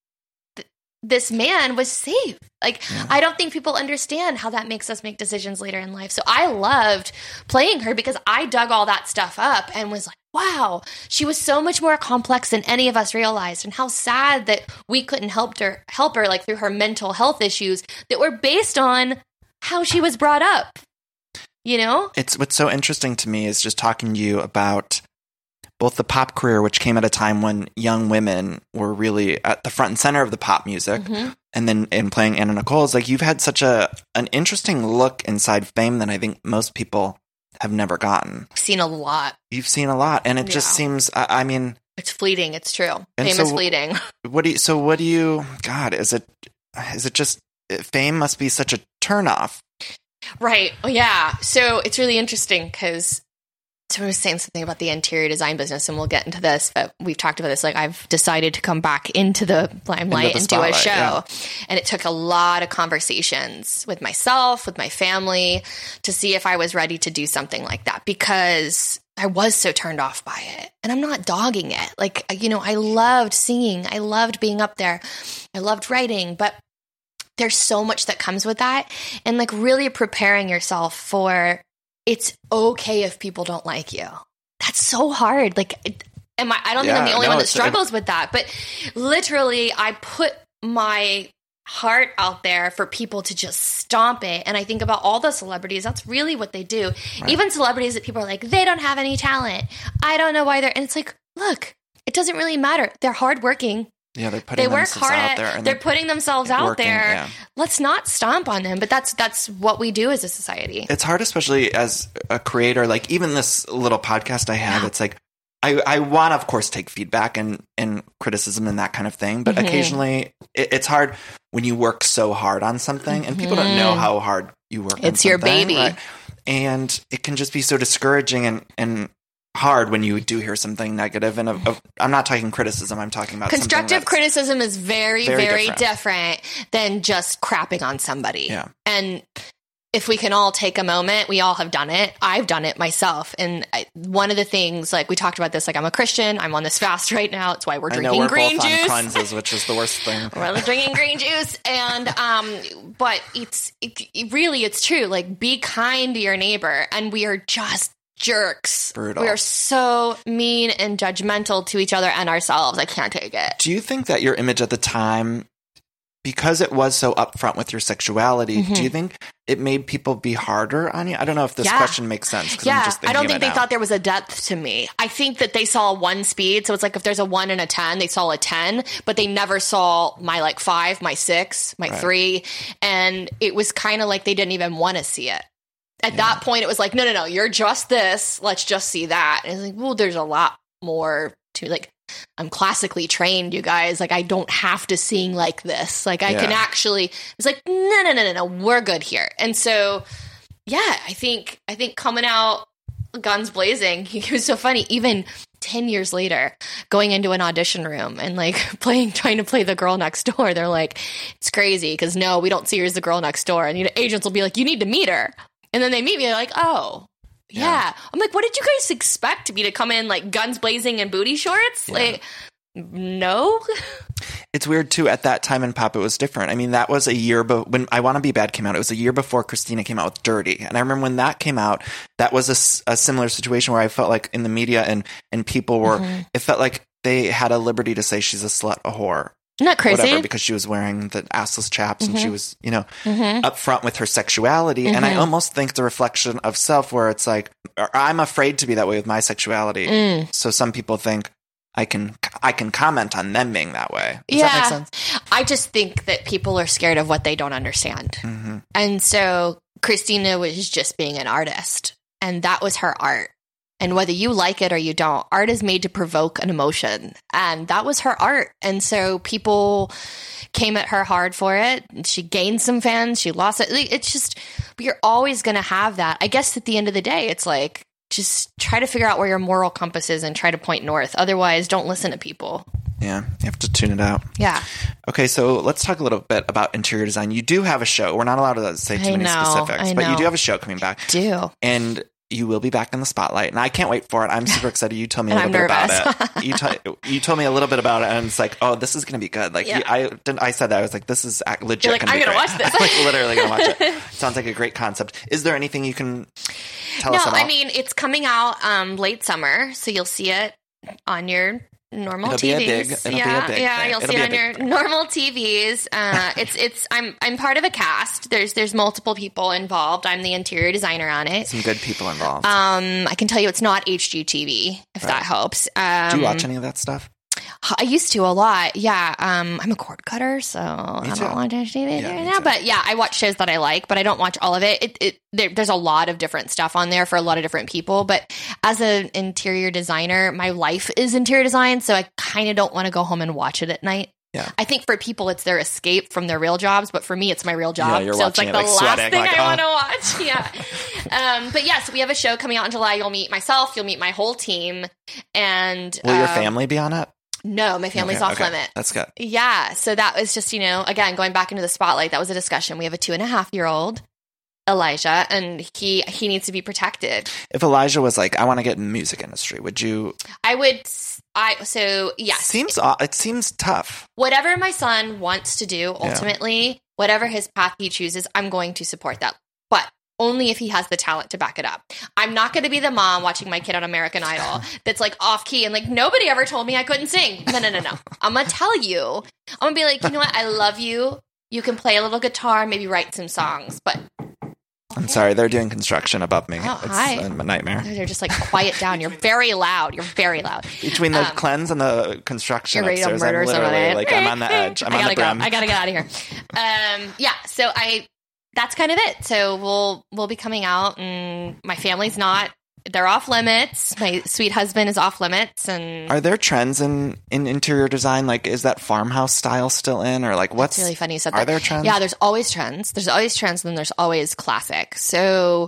th- this man was safe. Like, Yeah. I don't think people understand how that makes us make decisions later in life. So I loved playing her because I dug all that stuff up and was like, wow, she was so much more complex than any of us realized. And how sad that we couldn't help her, help her like through her mental health issues that were based on how she was brought up. You know? It's what's so interesting to me is just talking to you about both the pop career, which came at a time when young women were really at the front and center of the pop music, Mhm. and then in playing Anna Nicole's, like you've had such a an interesting look inside fame that I think most people have never gotten. I've seen a lot. You've seen a lot, and it just Yeah. seems. I, I mean, It's fleeting. It's true. And Fame so- is fleeting. what do you? So what do you? God, is it? Is it just fame? Must be such a turnoff. Right. Oh, yeah. So it's really interesting because someone was saying something about the interior design business, and we'll get into this, but we've talked about this. Like, I've decided to come back into the limelight Into the and do a spotlight, show. yeah. And it took a lot of conversations with myself, with my family, to see if I was ready to do something like that because I was so turned off by it. And I'm not dogging it. Like, you know, I loved singing. I loved being up there. I loved writing, but there's so much that comes with that. And like really preparing yourself for it's okay if people don't like you. That's so hard. Like, it, am I, I don't think I'm the Yeah, only no, one that it's- struggles with that, but literally I put my heart out there for people to just stomp it. And I think about all the celebrities, that's really what they do. Even celebrities that people are like, they don't have any talent. I don't know why they're, and it's like, look, it doesn't really matter. They're hardworking. Yeah, they're putting They work themselves hard out at, there, and they're putting themselves out working, there. yeah. Let's not stomp on them, but that's that's what we do as a society. It's hard, especially as a creator. Like even this little podcast I have, Yeah. it's like I, I want to, of course, take feedback and, and criticism and that kind of thing. But Mhm. occasionally, it, it's hard when you work so hard on something, and people don't know Mhm. how hard you work. on It's your something, baby. right? And it can just be so discouraging and and hard when you do hear something negative. And of, of, I'm not talking criticism. I'm talking about something Constructive that's- criticism is very, Very very, different. different. than just crapping on somebody. Yeah. And if we can all take a moment, we all have done it. I've done it myself. And I, one of the things, like we talked about this, like I'm a Christian. I'm on this fast right now. It's why we're I drinking know we're green both juice. on cleanses, which is the worst thing. We're drinking green juice, and um, but it's it, it really it's true. Like, be kind to your neighbor, and we are just jerks. Brutal. We are so mean and judgmental to each other and ourselves. I can't take it. Do you think that your image at the time, because it was so upfront with your sexuality, Mhm. do you think it made people be harder on you? I don't know if this Yeah. question makes sense. 'Cause I'm Yeah, just I don't thinking think of they it now. thought there was a depth to me. I think that they saw one speed, so it's like if there's a one and a ten, they saw a ten, but they never saw my like five, my six, my Right. three, and it was kind of like they didn't even want to see it. At that point, it was like, no, no, no, you're just this. Let's just see that. And it's like, well, there's a lot more to like. I'm classically trained, you guys. Like, I don't have to sing like this. Like, I can Yeah. actually. It's like, no, no, no, no, no. We're good here. And so, Yeah, I think I think coming out guns blazing, he was so funny. Even ten years later, going into an audition room and like playing, trying to play the girl next door, they're like, it's crazy because no, we don't see her as the girl next door. And you know, agents will be like, you need to meet her. And then they meet me, they're like, oh, yeah. yeah. I'm like, what did you guys expect me to come in like guns blazing and booty shorts? Yeah. Like, no. It's weird too. At that time in pop, it was different. I mean, that was a year be- when I Want to Be Bad came out. It was a year before Christina came out with Dirty, and I remember when that came out, that was a, s- a similar situation where I felt like in the media and and people were. Mm-hmm. It felt like they had a liberty to say she's a slut, a whore. Isn't that crazy? Whatever, because she was wearing the assless chaps mm-hmm. and she was, you know, mm-hmm. upfront with her sexuality. Mm-hmm. And I almost think it's a reflection of self, where it's like, I'm afraid to be that way with my sexuality. Mm. So some people think I can I can comment on them being that way. Does yeah. that make sense? I just think that people are scared of what they don't understand. Mm-hmm. And so Christina was just being an artist, and that was her art. And whether you like it or you don't, art is made to provoke an emotion. And that was her art. And so people came at her hard for it. She gained some fans. She lost it. It's just, but you're always going to have that. I guess at the end of the day, it's like, just try to figure out where your moral compass is and try to point north. Otherwise, don't listen to people. Yeah, you have to tune it out. Yeah. Okay, so let's talk a little bit about interior design. You do have a show. We're not allowed to say too I many know, specifics, I but you know. do have a show coming back. I do. And you will be back in the spotlight, and I can't wait for it. I'm super excited. You told me a And little I'm bit nervous. about it. You, t- you told me a little bit about it, and it's like, oh, this is going to be good. Like, Yeah. you, I didn't. I said that. I was like, this is ac- legit. You're like, gonna I'm be gonna great. watch this. I'm like literally going to watch it. Sounds like a great concept. Is there anything you can tell no, us about? I mean, it's coming out um, late summer, so you'll see it on your normal It'll T Vs. be a big- it'll be a yeah, big yeah, thing. you'll It'll see be it a on big your thing. normal T Vs. Uh, it's it's I'm I'm part of a cast. There's there's multiple people involved. I'm the interior designer on it. Some good people involved. Um, I can tell you it's not H G T V if Right. that helps. Um, do you watch any of that stuff? I used to a lot. Yeah. Um, I'm a cord cutter, so I too. don't watch H G T V Yeah, right me now. too. But yeah, I watch shows that I like, but I don't watch all of it. It, it there, there's a lot of different stuff on there for a lot of different people. But as an interior designer, my life is interior design, so I kind of don't want to go home and watch it at night. Yeah. I think for people, it's their escape from their real jobs, but for me, it's my real job. Yeah, you're so it's watching like it, the like, last sweating, thing like, I oh. want to watch. Yeah. um, but yeah, so we have a show coming out in July. You'll meet myself. You'll meet my whole team. And Will your um, family be on it? No, my family's Okay, off okay. limit. That's good. Yeah. So that was just, you know, again, going back into the spotlight, that was a discussion. We have a two and a half year old, Elijah, and he he needs to be protected. If Elijah was like, I want to get in the music industry, would you? I would, I, so yes. Seems aw- it seems tough. Whatever my son wants to do, ultimately, whatever his path he chooses, I'm going to support that. But only if he has the talent to back it up. I'm not going to be the mom watching my kid on American Idol that's like off key and like, nobody ever told me I couldn't sing. No, no, no, no. I'm going to tell you. I'm going to be like, you know what? I love you. You can play a little guitar, maybe write some songs, but I'm sorry, they're doing construction above me. Oh, it's hi. a nightmare. they're just like, quiet down. You're very loud. You're very loud. Between the Um, cleanse and the construction You're ready to upstairs, I'm murder literally somebody. like, I'm on the edge. I'm I on gotta the brim. go. I gotta get out of here. Um, yeah. So I, that's kind of it. So we'll we'll be coming out, and my family's not. They're off limits. My sweet husband is off limits, and Are there trends in, in interior design? Like, is that farmhouse style still in, or like what's it's really funny you said Are that. there trends? Yeah, there's always trends. There's always trends, and then there's always classic. So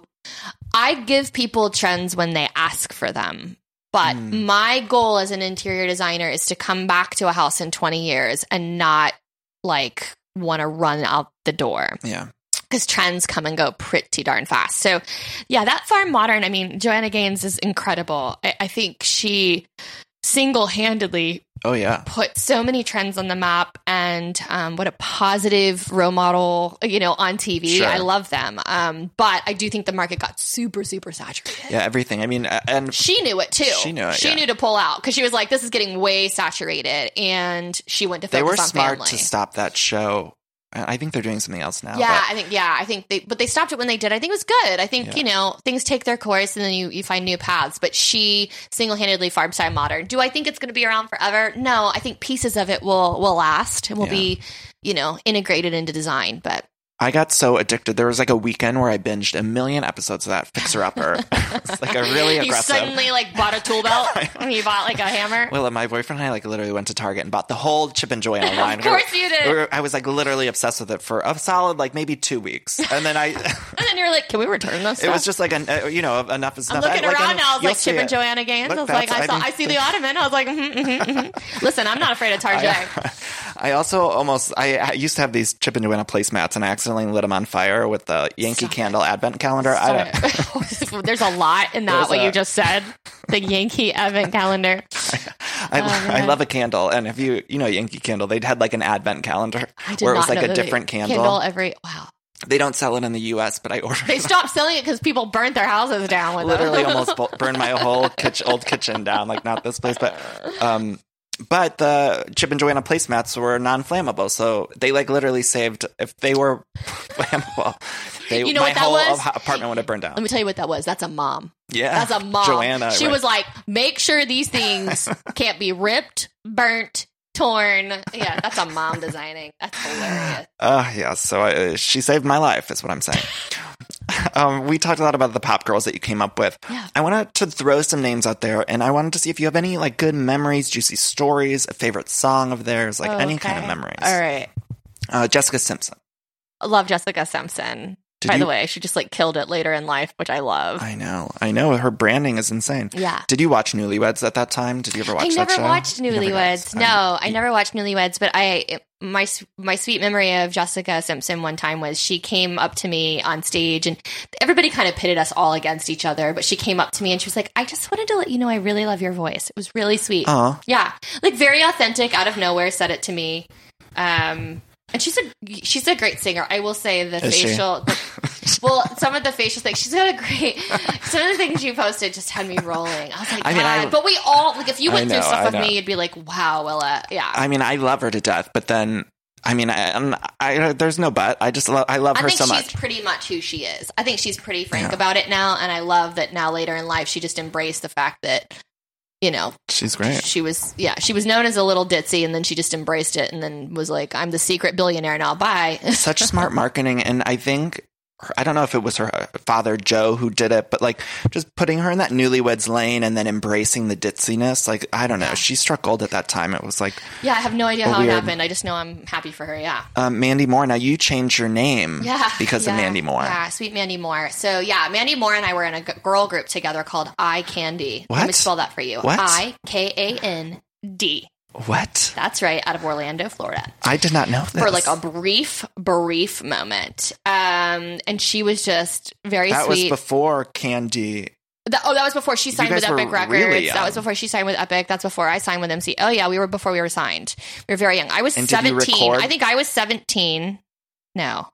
I give people trends when they ask for them. But Mm. my goal as an interior designer is to come back to a house in twenty years and not like want to run out the door. Yeah. Because trends come and go pretty darn fast. So, yeah, that farm modern, I mean, Joanna Gaines is incredible. I, I think she single-handedly Oh yeah. put so many trends on the map, and um, what a positive role model, you know, on T V. Sure. I love them. Um, but I do think the market got super, super saturated. Yeah, everything. I mean, uh, and She knew it too. She knew it, She yeah. knew to pull out because she was like, "This is getting way saturated," and she went to they focus were on smart family. to stop that show. I think they're doing something else now. Yeah, but- I think yeah, I think they but they stopped it when they did. I think it was good. I think, Yeah. you know, things take their course and then you, you find new paths. But she single-handedly farm style modern. Do I think it's going to be around forever? No, I think pieces of it will will last and will Yeah. be, you know, integrated into design. But I got so addicted. There was like a weekend where I binged a million episodes of that Fixer Upper. It's like a really You aggressive. suddenly like bought a tool belt and you bought like a hammer. Well, my boyfriend and I like literally went to Target and bought the whole Chip and Joanna line. Of course you did. We were- I was like literally obsessed with it for a solid like maybe two weeks, and then I. And then you're like, can we return this? It was just like an, uh, you know, enough is I'm enough. looking I- like, around and now. I was you'll like see Chip and it. Joanna Gaines. Look, I was like, that's- I saw, I I, think see the the- ottoman. I was like, mm-hmm, mm-hmm, mm-hmm. Listen, I'm not afraid of Target. I also almost I, I used to have these Chip and Joanna placemats, and I accidentally lit them on fire with the Yankee Stop Candle Advent calendar. I don't, There's a lot in that. There's What a- you just said, the Yankee Advent calendar. I, Oh, I man. love a candle, and if you you know Yankee Candle, they'd had like an Advent calendar I did where it was not like know a that different they- candle. Candle every wow. They don't sell it in the U S, but I ordered. They it. stopped selling it because people burnt their houses down with Literally them. almost bu- burned my whole kitchen, old kitchen down. Like not this place, but um, but the Chip and Joanna placemats were non-flammable, so they like literally saved. If they were flammable, they You know my what that whole was? ap- apartment would have burned down. Let me tell you what that was. That's a mom. Yeah, That's a mom. Joanna. She right. was like, make sure these things can't be ripped, burnt, torn. Yeah, that's a mom designing. That's hilarious. Uh, yeah, so I, she saved my life, is what I'm saying. um, we talked a lot about the pop girls that you came up with. Yeah. I wanted to throw some names out there, and I wanted to see if you have any like good memories, juicy stories, a favorite song of theirs, like any kind of Okay. memories. All right. Uh, Jessica Simpson. I love Jessica Simpson. Did By you- the way, she just like killed it later in life, which I love. I know, I know. Her branding is insane. Yeah. Did you watch Newlyweds at that time? Did you ever watch I that never show? watched You never did. Newlyweds. Um, No, I never watched Newlyweds. But I, my my sweet memory of Jessica Simpson one time was she came up to me on stage, and everybody kind of pitted us all against each other. But she came up to me and she was like, "I just wanted to let you know I really love your voice." It was really sweet. Aw. Yeah, like very authentic, out of nowhere, said it to me. Um, and she's a she's a great singer. I will say the Is she? facial. The, well, some of the facial things. She's got a great. Some of the things you posted just had me rolling. I was like, I mean, God. I- but we all like if you I went know, through stuff I with know. me, you'd be like, wow, Willa. Yeah. I mean, I love her to death, but then, I mean, I, I'm- I, there's no but. I just love, I love I her think so she's much. pretty much who she is. I think she's pretty frank Yeah. about it now, and I love that now later in life she just embraced the fact that, you know, She's great. she was yeah, she was known as a little ditzy, and then she just embraced it, and then was like, I'm the secret billionaire now. Bye. Such smart marketing, and I think I don't know if it was her father Joe who did it, but like just putting her in that Newlyweds lane and then embracing the ditziness. Like I don't know, she struck gold at that time. It was like Yeah, I have no idea A how weird- it happened. I just know I'm happy for her. Yeah. um, Mandy Moore. Now you changed your name, Yeah. because yeah, of Mandy Moore. Yeah, sweet Mandy Moore. So, yeah, Mandy Moore and I were in a g- girl group together called Eye Candy. Let me What? spell that for you. What? I K A N D. What? That's right, out of Orlando, Florida. I did not know this. For like a brief, brief moment. Um, and she was just very that sweet. was before Candy. That- oh, that was before she signed guys with were Epic Records. really That was young. before she signed with Epic. That's before I signed with M C. Oh, yeah, we were before we were signed. We were very young. I was And did you seventeen. record? I think I was seventeen. No.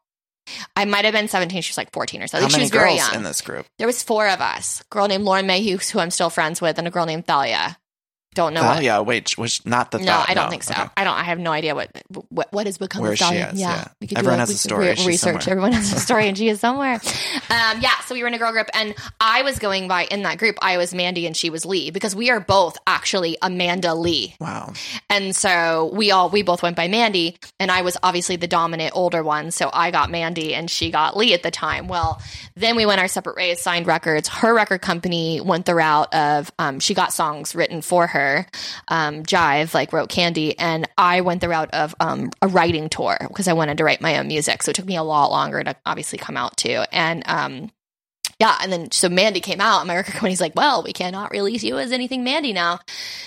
I might have been seventeen. She was like fourteen or so. I How think she many was very girls young. in this group? There was four of us. A girl named Lauren Mayhew, who I'm still friends with, and a girl named Thalia. Don't know Oh what. yeah, wait, was not the. No, thought, I don't no. think so. Okay. I don't. I have no idea what what, what has become Where of she Thalia. is, yeah. we could Everyone do has a we could story. re- She's research. somewhere. Everyone has a story, and she is somewhere. Um, yeah. So we were in a girl group, and I was going by in that group. I was Mandy, and she was Lee, because we are both actually Amanda Lee. Wow. And so we all we both went by Mandy, and I was obviously the dominant older one, so I got Mandy and she got Lee at the time. Well, then we went our separate ways, signed records. Her record company went the route of um, she got songs written for her, um, Jive like wrote Candy, and I went the route of um, a writing tour because I wanted to write my own music. So it took me a lot longer to obviously come out too, and um, yeah, and then so Mandy came out, and my record company's like, well, we cannot release you as anything Mandy now.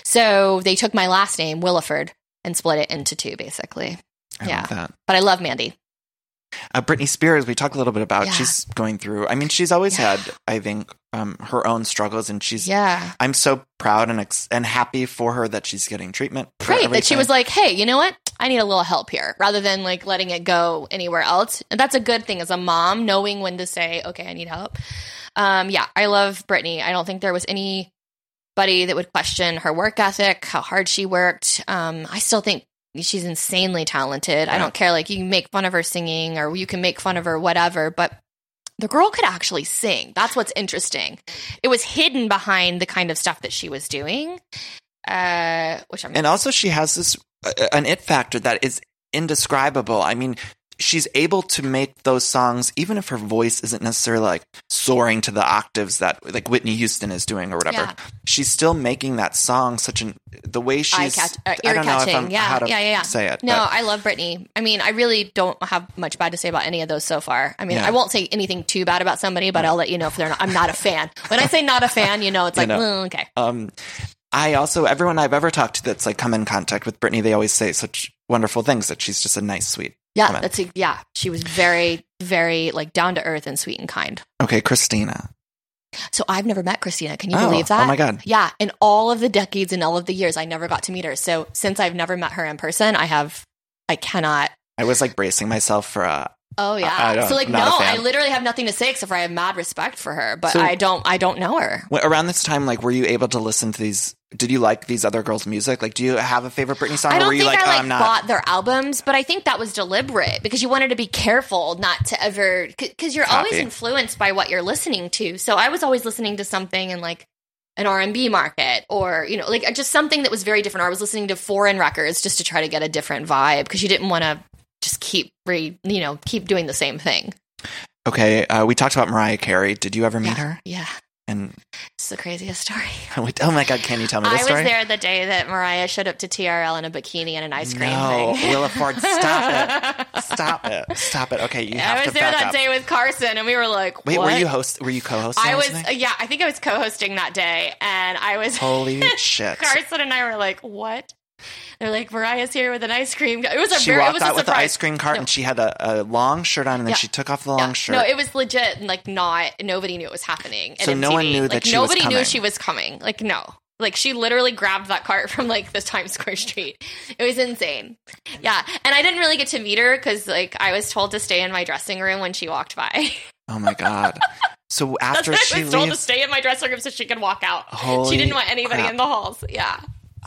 So they took my last name, Williford, and split it into two, basically. I Yeah. love that. But I love Mandy. Uh, Britney Spears, we talked a little bit about. Yeah. She's going through. I mean, she's always Yeah. had, I think, um, her own struggles, and she's. Yeah. I'm so proud and ex- and happy for her that she's getting treatment. for Great that she everything. was like, hey, you know what? I need a little help here, rather than like letting it go anywhere else. And that's a good thing as a mom, knowing when to say, okay, I need help. Um, yeah, I love Britney. I don't think there was anybody that would question her work ethic, how hard she worked. Um, I still think she's insanely talented. I Yeah. don't care. Like, you can make fun of her singing, or you can make fun of her, whatever, but the girl could actually sing. That's what's interesting. It was hidden behind the kind of stuff that she was doing, uh, which I'm And also, she has this uh, an it factor that is indescribable. I mean, she's able to make those songs, even if her voice isn't necessarily like soaring to the octaves that like Whitney Houston is doing or whatever. Yeah. She's still making that song such an the way she's Eye-catch- uh, I don't know if ear-catching. I'm Yeah, how to yeah, yeah, yeah. say it. No, but- I love Britney. I mean, I really don't have much bad to say about any of those so far. I mean, Yeah. I won't say anything too bad about somebody, but I'll let you know if they're not. I'm not a fan. When I say not a fan, you know, it's like, know. mm, okay. Um, I also, everyone I've ever talked to that's like come in contact with Britney, they always say such wonderful things, that she's just a nice, sweet Yeah, woman. that's a, yeah. She was very, very like down to earth and sweet and kind. Okay, Christina. So I've never met Christina. Can you Oh, believe that? oh my God. Yeah. In all of the decades and all of the years, I never got to meet her. So since I've never met her in person, I have, I cannot. I was like bracing myself for a. Oh yeah. I- I don't- so like, no, not a fan. I literally have nothing to say except for I have mad respect for her, but So- I don't, I don't know her. Well, around this time, like, were you able to listen to these? Did you like these other girls' music? Like, do you have a favorite Britney song? I or don't were you think like, I oh, like I'm not? bought their albums, but I think that was deliberate because you wanted to be careful not to ever, because you're always Copy. influenced by what you're listening to. So I was always listening to something in like an R and B market, or you know, like just something that was very different. Or I was listening to foreign records just to try to get a different vibe because you didn't want to just keep re, you know, keep doing the same thing. Okay, uh, we talked about Mariah Carey. Did you ever meet Yeah, her? yeah, And it's the craziest story. oh my God, can you tell me I this was story? there the day that Mariah showed up to T R L in a bikini and an ice cream No, thing. Willa Ford, stop it, stop it, stop it. Okay, you have I was to there back that up. day with Carson, and we were like, Wait, what? were you host? Were you co-hosting? I or was, something? uh, yeah, I think I was co-hosting that day, and I was. Holy shit! Carson and I were like, what? They're like, Mariah's here with an ice cream. It was a She very, it walked was out a with the surprise. ice cream cart, No. and she had a, a long shirt on, and then Yeah. she took off the long Yeah. shirt. No, it was legit, and like not. Nobody knew it was happening. at So no M T V. one knew like, that she was nobody coming. knew she was coming. Like no, like she literally grabbed that cart from like the Times Square street. It was insane. Yeah, and I didn't really get to meet her because like I was told to stay in my dressing room when she walked by. Oh my God! So That's after what I she was told to leaves, stay in my dressing room so she could walk out. Holy she didn't want anybody crap. in the halls. Yeah.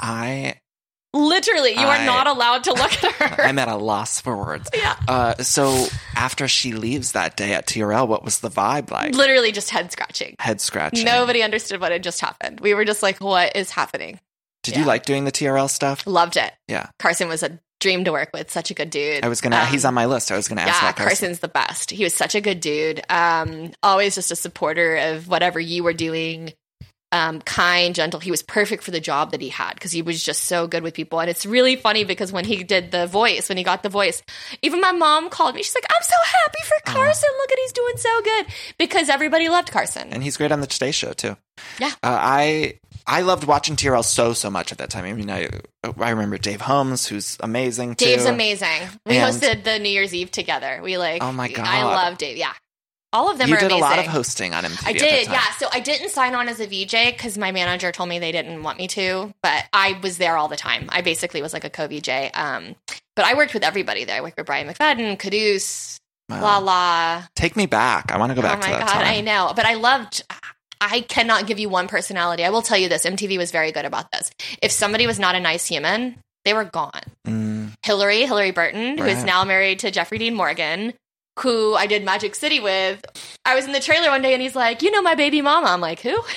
I Literally, you I- are not allowed to look at her. I'm at a loss for words. Yeah. Uh, so after she leaves that day at T R L, what was the vibe like? Literally just head scratching. Head scratching. Nobody understood what had just happened. We were just like, what is happening? Did yeah. you like doing the T R L stuff? Loved it. Yeah. Carson was a dream to work with. Such a good dude. I was gonna. Um, he's on my list. I was gonna ask Yeah, about Carson. Carson's the best. He was such a good dude. Um, always just a supporter of whatever you were doing. Um, kind, gentle. He was perfect for the job that he had because he was just so good with people. And it's really funny because when he did the voice, when he got the voice, even my mom called me. She's like, "I'm so happy for Carson. Look at he's doing so good," because everybody loved Carson. And he's great on the Today Show too. Yeah. Uh, I I loved watching T R L so so much at that time. I mean, I I remember Dave Holmes, who's amazing too. Dave's amazing. We And- hosted the New Year's Eve together. We like. Oh my I God. love Dave. Yeah, all of them You are did amazing. a lot of hosting on M T V. I at did, that time. yeah. So I didn't sign on as a V J because my manager told me they didn't want me to, but I was there all the time. I basically was like a co-V J. Um, but I worked with everybody there. I worked with Brian McFadden, Caduce, Wow. La La. Take me back. I want to go back Oh my to that God, time. I know. But I loved, I cannot give you one personality. I will tell you this, M T V was very good about this. If somebody was not a nice human, they were gone. Mm, Hillary, Hillary Burton, who is Right. now married to Jeffrey Dean Morgan, who I did Magic City with. I was in the trailer one day and he's like, "You know my baby mama." I'm like, "Who?"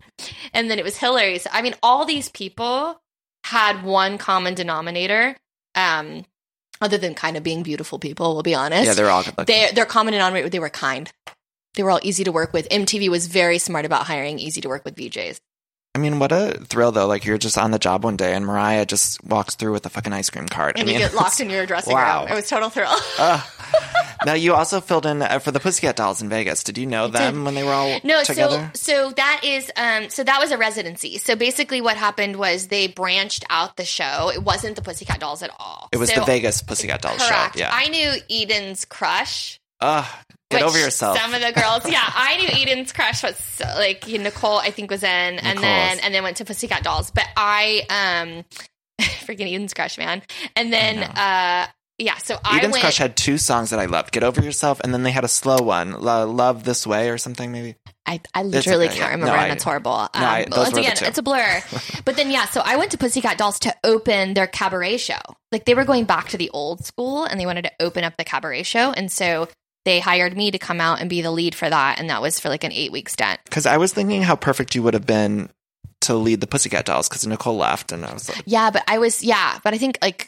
And then it was Hillary. So, I mean, all these people had one common denominator, um, other than kind of being beautiful people, we'll be honest. yeah, they're all good looking. They, their common denominator, they were kind. They were all easy to work with. M T V was very smart about hiring easy to work with V Js. I mean, what a thrill though! Like you're just on the job one day, and Mariah just walks through with a fucking ice cream cart. And I mean, you get locked in your dressing wow. room. It was total thrill. Uh, now you also filled in uh, for the Pussycat Dolls in Vegas. Did you know them did. when they were all No, together? so so that is um so that was a residency. So basically what happened was they branched out the show. It wasn't the Pussycat Dolls at all. It was So- the Vegas Pussycat Dolls correct. show. Yeah. I knew Eden's crush. Ugh, get which over yourself. Some of the girls, yeah, I knew Eden's crush was so, like Nicole, I think was in, and Nicole's. then and then went to Pussycat Dolls. But I um freaking Eden's crush, man. And then uh yeah, so I Eden's went Crush had two songs that I loved: "Get Over Yourself," and then they had a slow one, Lo- "Love This Way" or something maybe. I, I literally okay, can't yeah. remember, No, and I- it's horrible. Um, no, I- those once were the again, two. it's a blur. But then, yeah, so I went to Pussycat Dolls to open their cabaret show. Like, they were going back to the old school, and they wanted to open up the cabaret show. And so they hired me to come out and be the lead for that, and that was for like an eight-week stint. Because I was thinking how perfect you would have been to lead the Pussycat Dolls because Nicole left, and I was like, Yeah, but I was, yeah, but I think, like,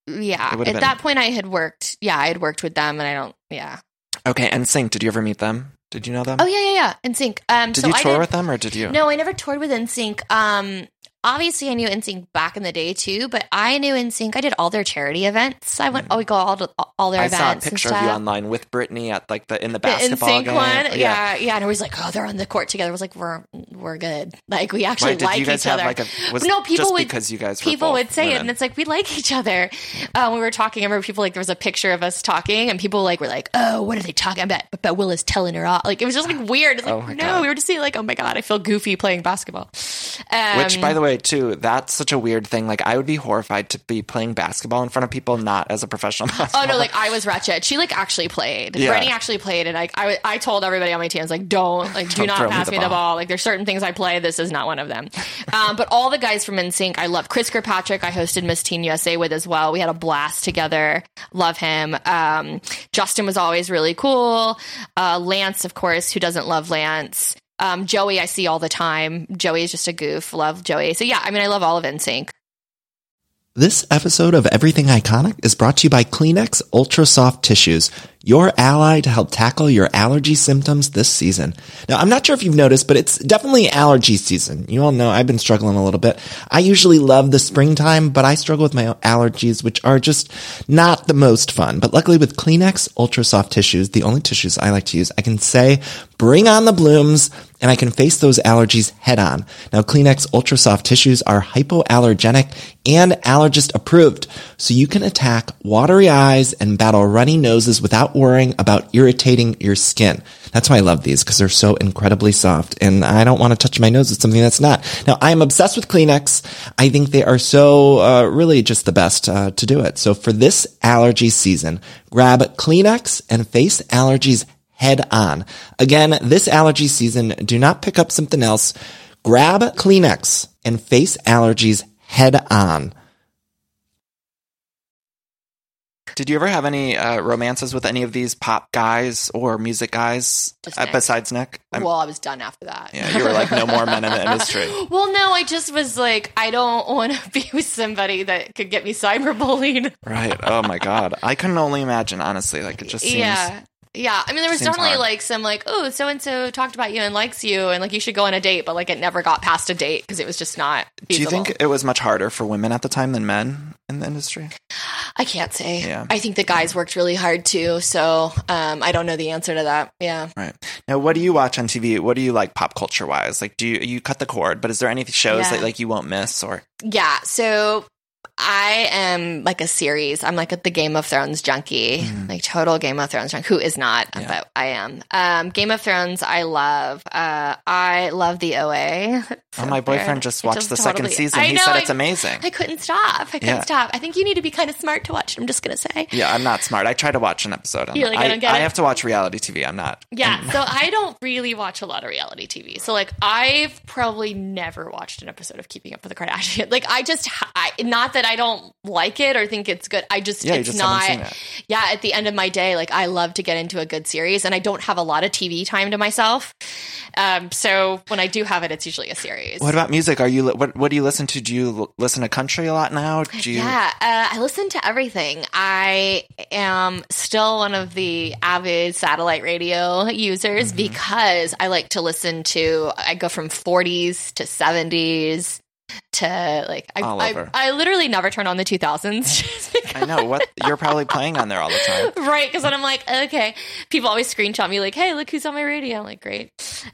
yeah. It At would've been- that point, I had worked. Yeah, I had worked with them, and I don't. Yeah. Okay, N Sync, did you ever meet them? Did you know them? Oh yeah, yeah, yeah. N Sync. Um, Did so you I tour did, with them, or did you? No, I never toured with N Sync. Um, obviously, I knew N Sync back in the day too, but I knew N Sync. I did all their charity events. I went. Oh, we go all to all their I events. saw a and picture of stuff. you online with Britney at like the in the The basketball N Sync game. one, yeah, yeah, and it was like, oh, they're on the court together. I was like, we're we're good. Like we actually Wait, did like you guys each have other. like a was no, people just would because you guys were people both would say it, women? and it's like we like each other. Um, we were talking. I remember people like there was a picture of us talking, and people like were like, oh, what are they talking about? But Will is telling her off. Like it was just like weird. It's like Oh my no, God. we were just saying like, oh my god, I feel goofy playing basketball. Um, Which, by the way, too, that's such a weird thing. Like, I would be horrified to be playing basketball in front of people, not as a professional basketball. Oh no! Like I was wretched. She like actually played. Yeah. Brittany actually played, and like I, I told everybody on my team, I was like, don't like, do Don't not throw me pass the me the ball. ball. Like there's certain things I play. This is not one of them. Um, but all the guys from N Sync, I love. Chris Kirkpatrick, I hosted Miss Teen U S A with as well. We had a blast together. Love him. Um, Justin was always really cool. Uh, Lance, of course, who doesn't love Lance? Um, Joey, I see all the time. Joey is just a goof. Love Joey. So yeah, I mean, I love all of N Sync. This episode of Everything Iconic is brought to you by Kleenex Ultra Soft Tissues, your ally to help tackle your allergy symptoms this season. Now, I'm not sure if you've noticed, but it's definitely allergy season. You all know I've been struggling a little bit. I usually love the springtime, but I struggle with my allergies, which are just not the most fun. But luckily with Kleenex Ultra Soft Tissues, the only tissues I like to use, I can say, bring on the blooms, and I can face those allergies head on. Now, Kleenex Ultra Soft Tissues are hypoallergenic and allergist approved, so you can attack watery eyes and battle runny noses without worrying about irritating your skin. That's why I love these, because they're so incredibly soft, and I don't want to touch my nose with something that's not. Now, I am obsessed with Kleenex. I think they are so uh, really just the best uh, to do it. So for this allergy season, grab Kleenex and face allergies head on. Again, this allergy season, do not pick up something else. Grab Kleenex and face allergies head on. Did you ever have any uh, romances with any of these pop guys or music guys Just uh, Nick. besides Nick? I'm- Well, I was done after that. yeah, you were like, no more men in the industry. Well, no, I just was like, I don't want to be with somebody that could get me cyberbullied. Right. Oh my God. I couldn't only imagine, honestly. Like, it just seems. Yeah. Yeah. I mean, there was Seems definitely hard. like some like, oh, so and so talked about you and likes you and like you should go on a date, but like it never got past a date because it was just not Do you feasible. think it was much harder for women at the time than men in the industry? I can't say. Yeah. I think the guys worked really hard too. So um, I don't know the answer to that. Yeah. Right. Now, what do you watch on T V? What do you like pop culture wise? Like, do you, you cut the cord, but is there any shows Yeah. that like you won't miss or? Yeah. So I am like a series. I'm like a, the Game of Thrones junkie, like total Game of Thrones junkie. Who is not, Mm-hmm. Yeah. but I am. Um, Game of Thrones, I love. Uh, I love the O A. Oh, my boyfriend just watched the second season. I He know, said I- it's amazing. I couldn't stop. I couldn't Yeah. stop. I think you need to be kind of smart to watch it. I'm just gonna say. Yeah, I'm not smart. I try to watch an episode. I'm- You like, I I, don't get I it? have to watch reality T V. I'm not. Yeah, so I don't really watch a lot of reality T V. So like I've probably never watched an episode of Keeping Up with the Kardashians. Like I just I, not that I don't like it or think it's good. I just Yeah, you it's just not haven't seen it. Yeah, at the end of my day, like I love to get into a good series and I don't have a lot of T V time to myself. Um so when I do have it, it's usually a series. What about music? Are you li- what what do you listen to? Do you l- listen to country a lot now? Do you Yeah, uh, I listen to everything. I am still one of the avid satellite radio users Mm-hmm. because I like to listen to, I go from forties to seventies to like, I, All I, over. I literally never turn on the two thousands. just because- I know what you're probably playing on there all the time. Right, because then I'm like, okay. People always screenshot me like, "Hey, look who's on my radio." I'm like, great.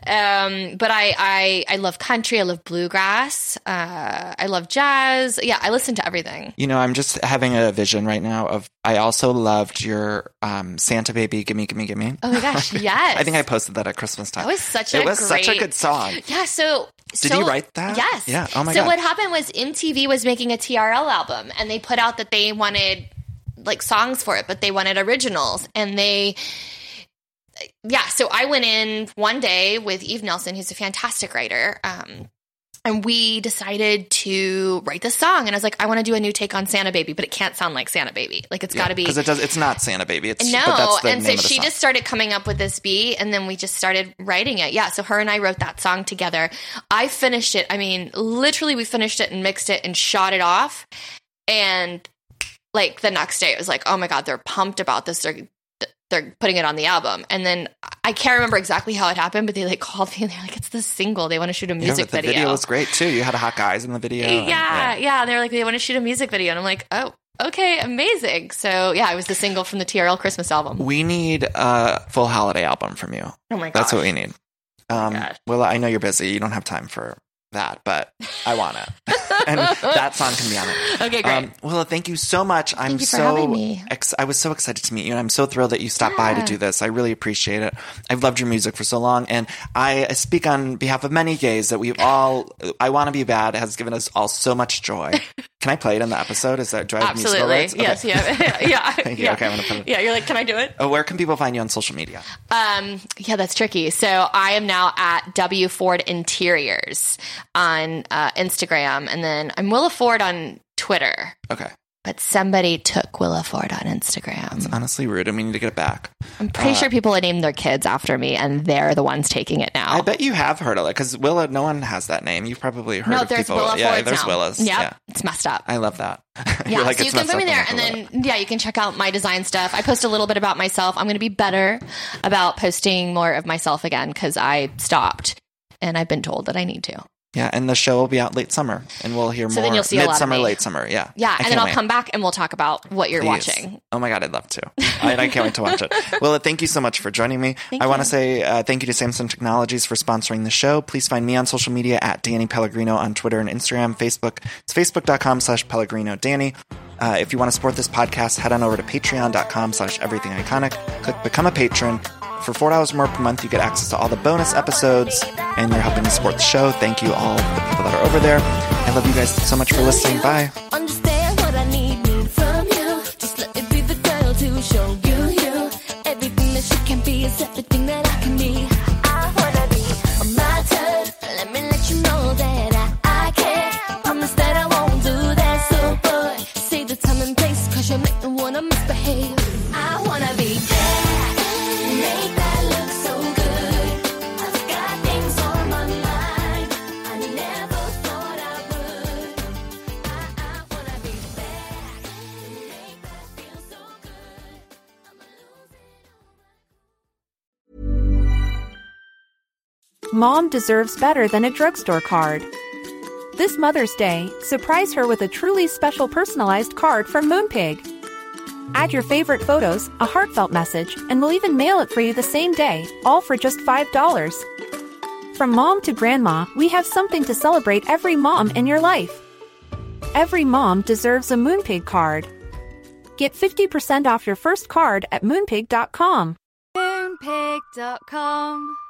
Um, but I, I, I love country. I love bluegrass. Uh, I love jazz. Yeah, I listen to everything. You know, I'm just having a vision right now of. I also loved your um, Santa Baby, Gimme, Gimme, Gimme. Oh my gosh, yes. I think I posted that at Christmas time. That was such it a was such a great- good song. Yeah, so Did so- you write that? Yes. Yeah. Oh my so god. what happened was M T V was making a T R L album and they put out that they wanted like songs for it, but they wanted originals and they yeah, so I went in one day with Eve Nelson, who's a fantastic writer. Um and we decided to write this song. And I was like, I want to do a new take on Santa Baby, but it can't sound like Santa Baby. Like it's got to be because it does. It's not Santa Baby. It's no, but that's the and so name of the she song. just started coming up with this beat, and then we just started writing it. Yeah, so her and I wrote that song together. I finished it. I mean, literally, we finished it and mixed it and shot it off, and like the next day, it was like, oh my God, they're pumped about this. They're they're putting it on the album. And then I can't remember exactly how it happened, but they like called me and they're like, it's the single. They want to shoot a music yeah, but the video. video was great too. You had hot guys in the video. Yeah, and, yeah. yeah. They're like, they want to shoot a music video. And I'm like, oh, okay, amazing. So yeah, it was the single from the T R L Christmas album. We need a full holiday album from you. Oh my gosh. That's what we need. Um, gosh. well, I know you're busy. You don't have time for that, but I want it. And that song can be on it. Okay, great. Um, Willa, thank you so much. I'm you for so having me. Ex- I was so excited to meet you, and I'm so thrilled that you stopped by to Yeah. do this. I really appreciate it. I've loved your music for so long, and I speak on behalf of many gays that we've all. I Want to Be Bad has given us all so much joy. Can I play it in the episode? Is that do I have musical Absolutely. rights? Okay. Yes, yeah. yeah. Thank you. Yeah. Okay, I'm gonna put it. Yeah, you're like, can I do it? Oh, where can people find you on social media? Um, yeah, that's tricky. So I am now at W Ford Interiors on uh, Instagram, and then I'm Willa Ford on Twitter. Okay. But somebody took Willa Ford on Instagram. Honestly, rude, and we need to get it back. I'm pretty uh, sure people had named their kids after me, and they're the ones taking it now. I bet you have heard of it because Willa. No one has that name. You've probably heard no, of there's people. Willa yeah, Fords there's now. Willas. Yep, Yeah, it's messed up. I love that. Yeah, You're like, so it's you can messed find me up there, enough and or whatever. then yeah, you can check out my design stuff. I post a little bit about myself. I'm going to be better about posting more of myself again because I stopped, and I've been told that I need to. Yeah, and the show will be out late summer, and we'll hear So more then you'll see a lot of midsummer, me. late summer. Yeah, Yeah, I and can't then I'll wait. come back and we'll talk about what you're Please. watching. Oh my God, I'd love to. I, I can't wait to watch it. Well, thank you so much for joining me. Thank I want to you. say uh, thank you to Samsung Technologies for sponsoring the show. Please find me on social media at Danny Pellegrino on Twitter and Instagram, Facebook. It's facebook.com slash Pellegrino Danny. Uh, if you want to support this podcast, head on over to patreon.com slash everything iconic. Click Become a Patron. For four dollars more per month, you get access to all the bonus episodes, and you're helping to support the show. Thank you all the people that are over there. I love you guys so much for listening. Bye. Understand what I need, need from you. Just let me be the girl to show you, you. Everything that you can be is everything that I can be. I wanna be on my turn. Let me let you know that I, I care. Promise that I won't do that. So, boy, say the time and place, cause you make me wanna misbehave. I wanna be there. Make that look so good. I've got things on my mind I never thought I would. I, I wanna be back and make that feel so good. I'ma lose it all. Mom deserves better than a drugstore card. This Mother's Day, surprise her with a truly special personalized card from Moonpig. Add your favorite photos, a heartfelt message, and we'll even mail it for you the same day, all for just five dollars. From mom to grandma, we have something to celebrate every mom in your life. Every mom deserves a Moonpig card. Get fifty percent off your first card at moonpig dot com. Moonpig dot com